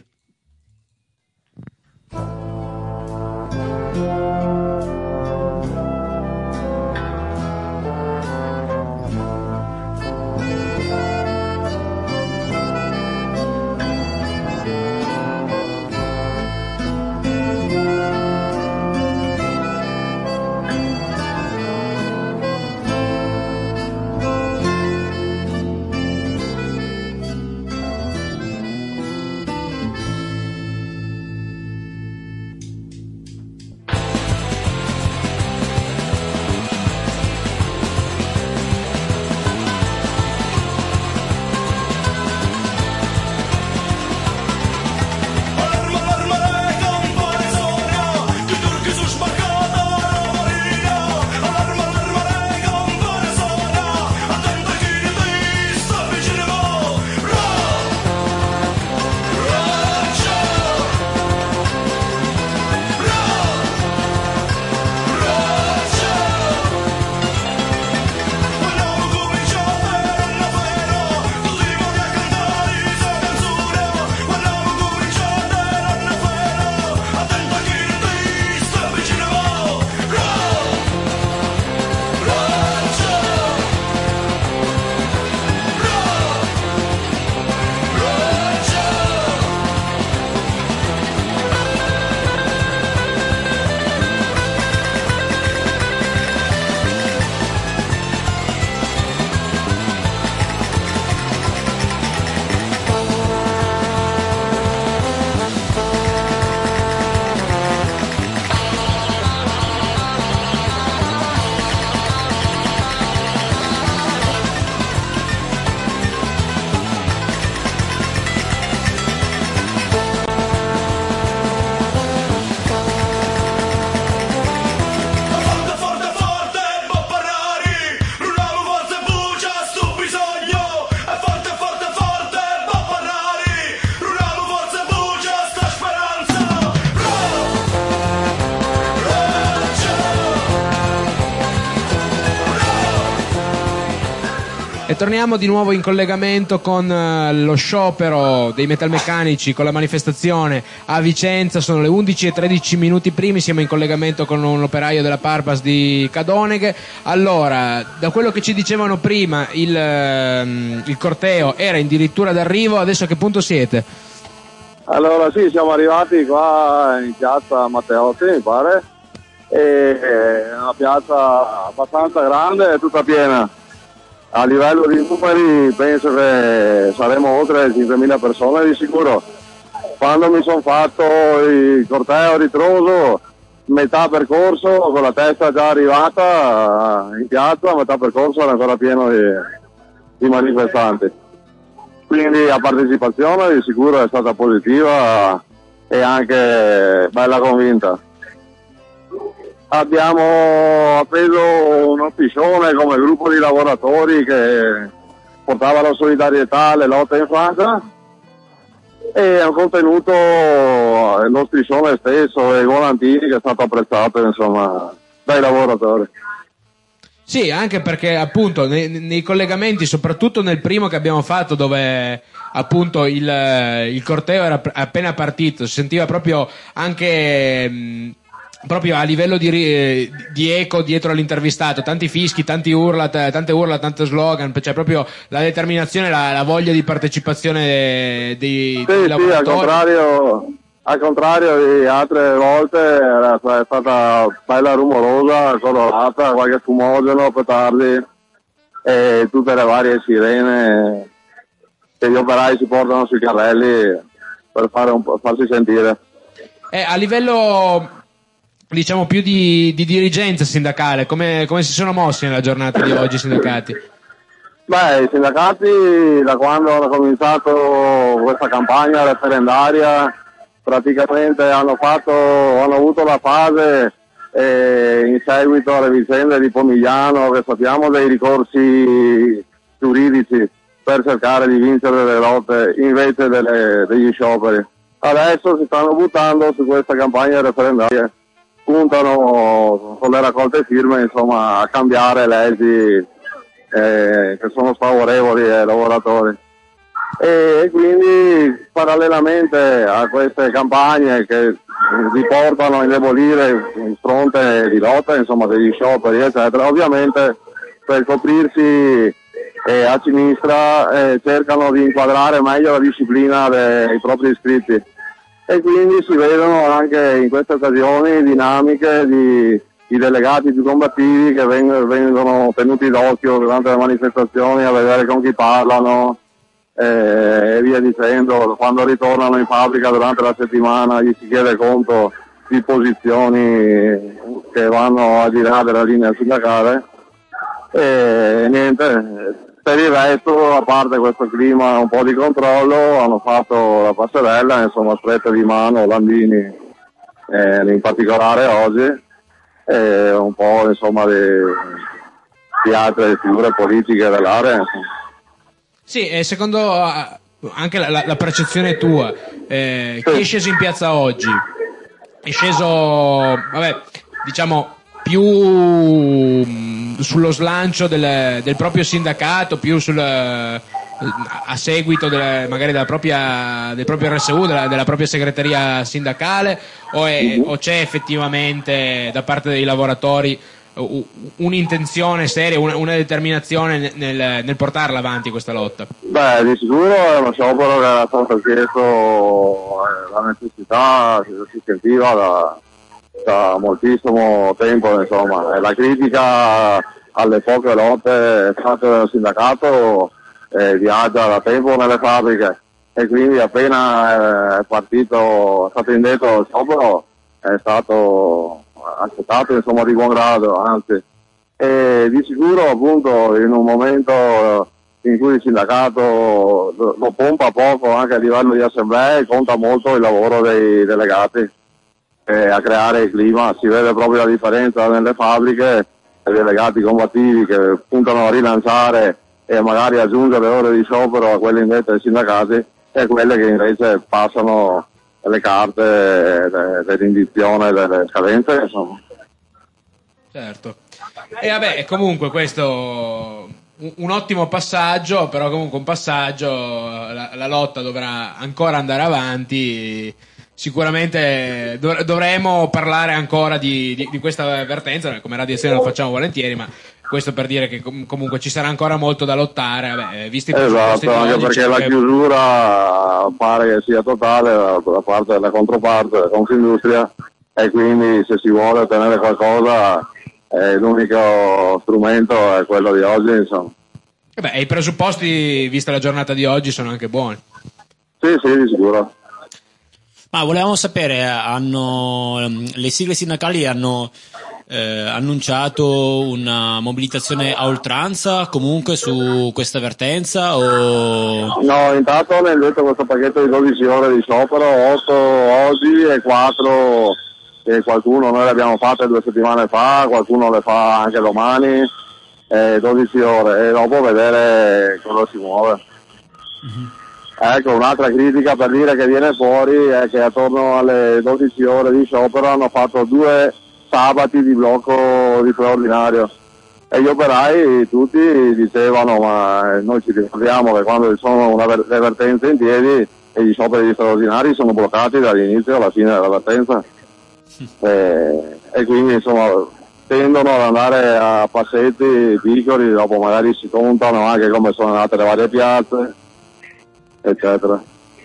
E torniamo di nuovo in collegamento con lo sciopero dei metalmeccanici, con la manifestazione a Vicenza. Sono le 11:13 minuti primi, siamo in collegamento con un operaio della Parpas di Cadoneghe. Allora, da quello che ci dicevano prima, il corteo era addirittura d'arrivo, adesso a che punto siete? Allora sì, siamo arrivati qua in piazza Matteotti, mi pare, è una piazza abbastanza grande e tutta piena. A livello di numeri penso che saremo oltre 5.000 persone di sicuro. Quando mi sono fatto il corteo a ritroso, metà percorso con la testa già arrivata in piazza, metà percorso era ancora pieno di manifestanti. Quindi la partecipazione di sicuro è stata positiva e anche bella convinta. Abbiamo appeso un officione come gruppo di lavoratori che portava la solidarietà alle lotte in Francia e un contenuto, lo striscione stesso e i volantini che è stato apprezzato, insomma, dai lavoratori. Sì, anche perché appunto nei collegamenti, soprattutto nel primo che abbiamo fatto, dove appunto il corteo era appena partito, si sentiva proprio anche proprio a livello di eco dietro all'intervistato, tanti fischi, tante urla, tanto slogan, cioè proprio la determinazione, la voglia di partecipazione dei lavoratori. Al contrario di altre volte è stata bella rumorosa, colorata, qualche fumogeno, petardi e tutte le varie sirene che gli operai si portano sui carrelli per farsi sentire. A livello, diciamo, più di dirigenza sindacale, come si sono mossi nella giornata di oggi i sindacati? Beh, i sindacati, da quando hanno cominciato questa campagna referendaria, praticamente hanno avuto la fase in seguito alle vicende di Pomigliano, che sappiamo dei ricorsi giuridici per cercare di vincere le lotte invece degli scioperi. Adesso si stanno buttando su questa campagna referendaria, puntano con le raccolte firme, insomma, a cambiare leggi che sono sfavorevoli ai lavoratori. E quindi parallelamente a queste campagne che riportano a indebolire il fronte di lotta, insomma, degli scioperi eccetera, ovviamente per coprirsi a sinistra cercano di inquadrare meglio la disciplina dei propri iscritti, e quindi si vedono anche in queste occasioni dinamiche di delegati più combattivi che vengono tenuti d'occhio durante le manifestazioni a vedere con chi parlano e via dicendo. Quando ritornano in fabbrica durante la settimana gli si chiede conto di posizioni che vanno al di là della linea sindacale, e niente, per il resto, a parte questo clima un po' di controllo, hanno fatto la passerella, insomma, strette di mano Landini in particolare oggi, e un po' insomma di altre figure politiche dell'area. Sì, e secondo anche la percezione tua, chi è sceso in piazza oggi? È sceso, vabbè, diciamo, più sullo slancio del proprio sindacato, più a seguito magari del proprio RSU, della propria segreteria sindacale, o c'è effettivamente da parte dei lavoratori un'intenzione seria, una determinazione nel portarla avanti questa lotta? Beh, di sicuro è uno sciopero che era stato chiesto, la necessità si sentiva da moltissimo tempo, insomma, e la critica alle poche lotte fatte dal sindacato viaggia da tempo nelle fabbriche, e quindi appena è stato indetto lo sciopero è stato accettato, insomma, di buon grado, anzi, e di sicuro appunto in un momento in cui il sindacato lo pompa poco anche a livello di assemblee, conta molto il lavoro dei delegati a creare il clima. Si vede proprio la differenza nelle fabbriche, i delegati combattivi che puntano a rilanciare e magari aggiungere le ore di sciopero a quelle invece dei sindacati, e quelle che invece passano le carte dell'indizione delle scadenze, insomma. Certo. E vabbè, comunque questo un ottimo passaggio, però comunque un passaggio, la lotta dovrà ancora andare avanti. Sicuramente dovremo parlare ancora di questa vertenza, come Radiazione lo facciamo volentieri, ma questo per dire che comunque ci sarà ancora molto da lottare, vabbè, visti i presupposti di oggi. Anche perché la chiusura pare che sia totale da parte della controparte, della Confindustria, e quindi se si vuole ottenere qualcosa l'unico strumento è quello di oggi, insomma. I presupposti, vista la giornata di oggi, sono anche buoni. Sì, di sicuro. Ma volevamo sapere, le sigle sindacali hanno annunciato una mobilitazione a oltranza comunque su questa vertenza, o... No, intanto hanno detto questo pacchetto di 12 ore di sciopero, 8 oggi e 4 che qualcuno noi le abbiamo fatte 2 settimane fa, qualcuno le fa anche domani, 12 ore, e dopo vedere cosa si muove. Ecco, un'altra critica per dire che viene fuori è che attorno alle 12 ore di sciopero hanno fatto 2 sabati di blocco di straordinario e gli operai tutti dicevano ma noi ci ricordiamo che quando ci sono le vertenze in piedi e gli scioperi straordinari sono bloccati dall'inizio alla fine della vertenza e quindi insomma tendono ad andare a passetti piccoli, dopo magari si contano anche come sono andate le varie piazze, eccetera.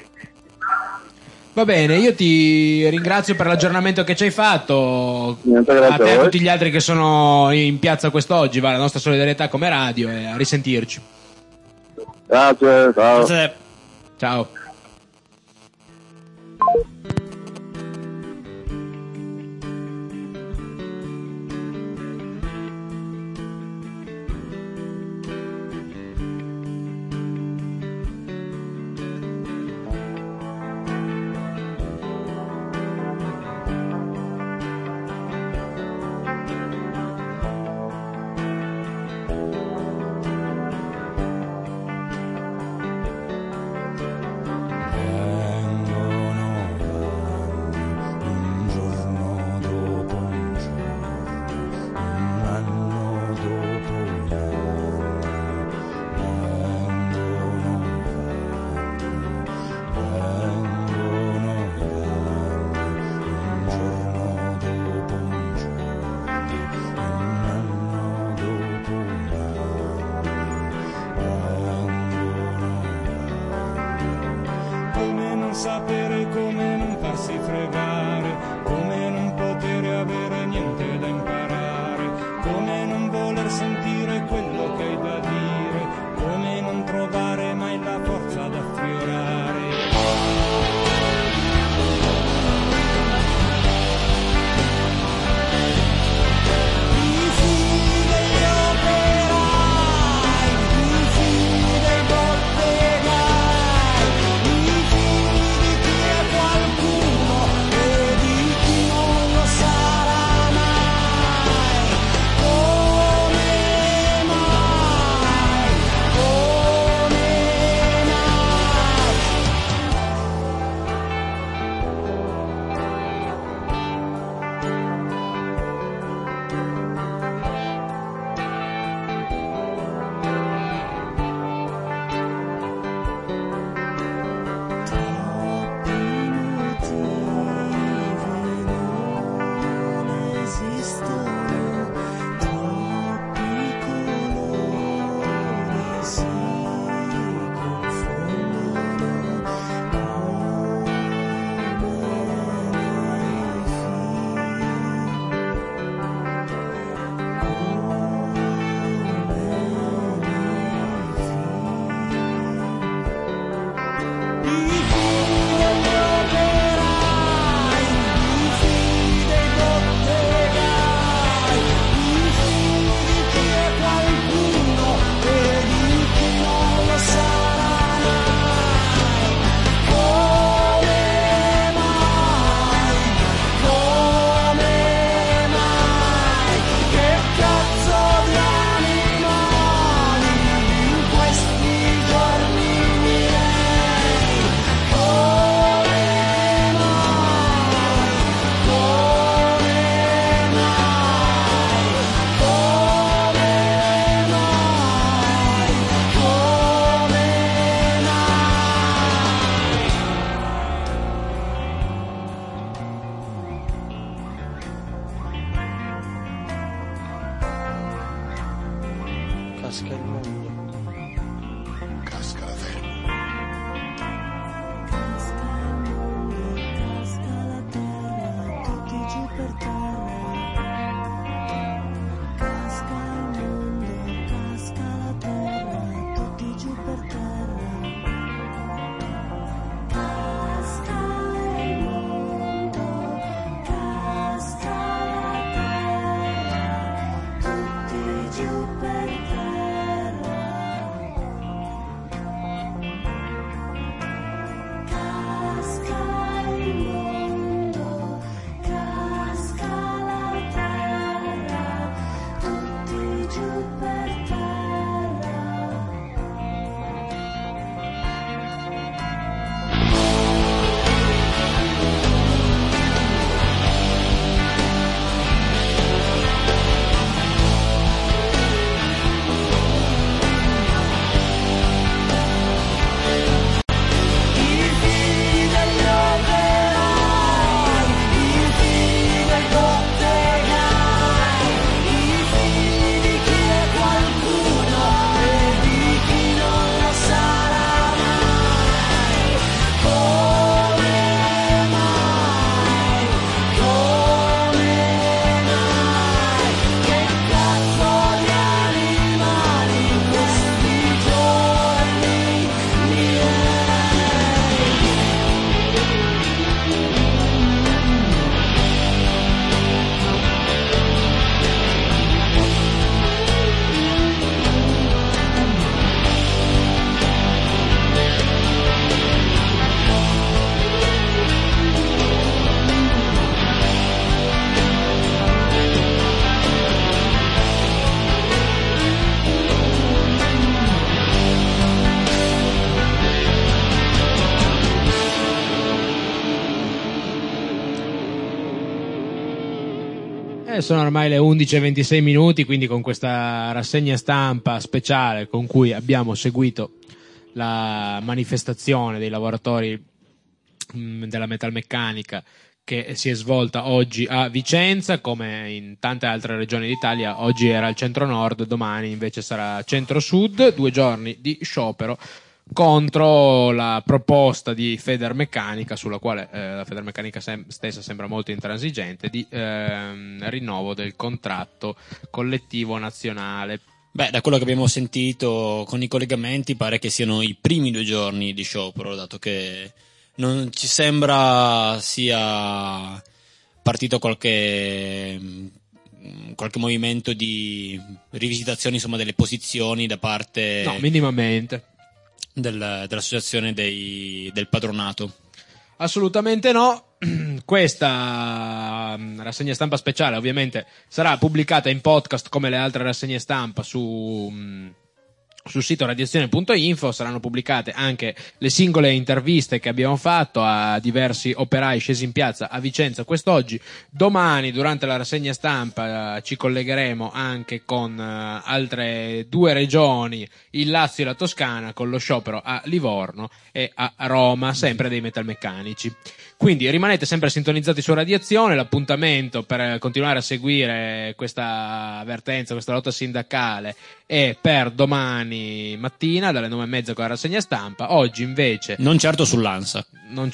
Va bene, io ti ringrazio per l'aggiornamento che ci hai fatto. Niente, grazie a te e a a voi. tutti gli altri che sono in piazza quest'oggi, va la nostra solidarietà come radio e a risentirci. Grazie, ciao. Ciao. Come non sapere, come non farsi fregare, come non poter avere niente da imparare, come non voler sentire quello che hai da dire, come non trovare mai la forza da affiorare. I figli degli operai, i figli dei bottegai, i figli di chi è qualcuno e di chi non lo sarà mai. Come mai? Come Casca il mondo. Casca la terra. casca la terra, tutti giù per terra. Casca il mondo, casca la terra, tutti giù per terra. Casca il mondo, casca la terra, tutti giù per terra. Sono ormai le 11:26 minuti, quindi con questa rassegna stampa speciale con cui abbiamo seguito la manifestazione dei lavoratori della metalmeccanica che si è svolta oggi a Vicenza, come in tante altre regioni d'Italia. Oggi era il centro-nord, domani invece sarà centro-sud, 2 giorni di sciopero contro la proposta di Federmeccanica, sulla quale la Federmeccanica stessa sembra molto intransigente, di rinnovo del contratto collettivo nazionale. Beh, da quello che abbiamo sentito con i collegamenti pare che siano i primi 2 giorni di sciopero, dato che non ci sembra sia partito qualche movimento di rivisitazione, insomma, delle posizioni da parte no, minimamente dell'associazione del patronato. Assolutamente no. Questa rassegna stampa speciale ovviamente sarà pubblicata in podcast come le altre rassegne stampa sul sito radiazione.info. Saranno pubblicate anche le singole interviste che abbiamo fatto a diversi operai scesi in piazza a Vicenza quest'oggi. Domani, durante la rassegna stampa, ci collegheremo anche con altre 2 regioni, il Lazio e la Toscana, con lo sciopero a Livorno e a Roma, sempre dei metalmeccanici. Quindi rimanete sempre sintonizzati su Radiazione. L'appuntamento per continuare a seguire questa avvertenza, questa lotta sindacale, è per domani mattina dalle 9:30 con la rassegna stampa. Oggi invece non certo sull'ANSA,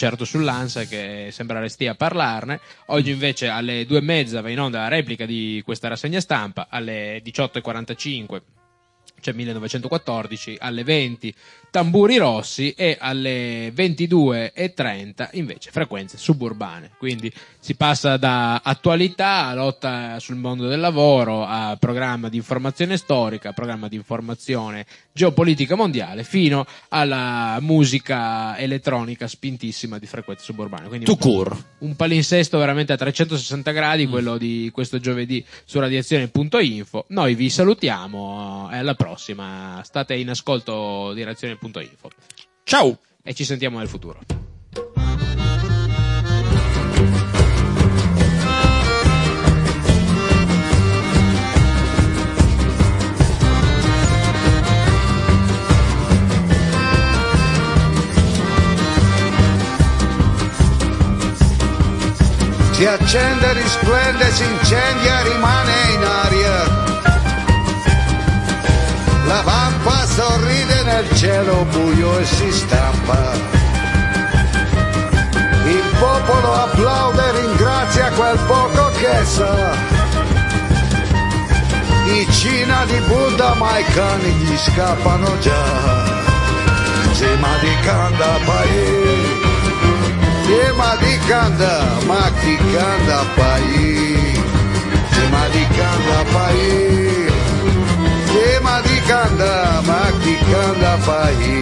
che sembra resti a parlarne. Oggi invece alle 2:30 va in onda la replica di questa rassegna stampa. Alle 18:45 c'è 1914, alle 20 Tamburi Rossi e alle 22:30 invece frequenze suburbane. Quindi si passa da attualità a lotta sul mondo del lavoro a programma di informazione storica, programma di informazione geopolitica mondiale, fino alla musica elettronica spintissima di frequenze suburbane. Quindi un palinsesto veramente a 360 gradi, quello di questo giovedì su radiazione.info. Noi vi salutiamo e alla prossima. State in ascolto di radiazione.info. Ciao e ci sentiamo nel futuro. Si accende, risplende, si incendia, rimane in aria. La vampa sorride nel cielo buio e si stampa. Il popolo applaude e ringrazia quel poco che sa. I Cina di Buddha ma i cani gli scappano già. Sema di canda pai, sema di canda, ma chi canda pai, sema di canda pai. Ma di canda, ma chi canda fai?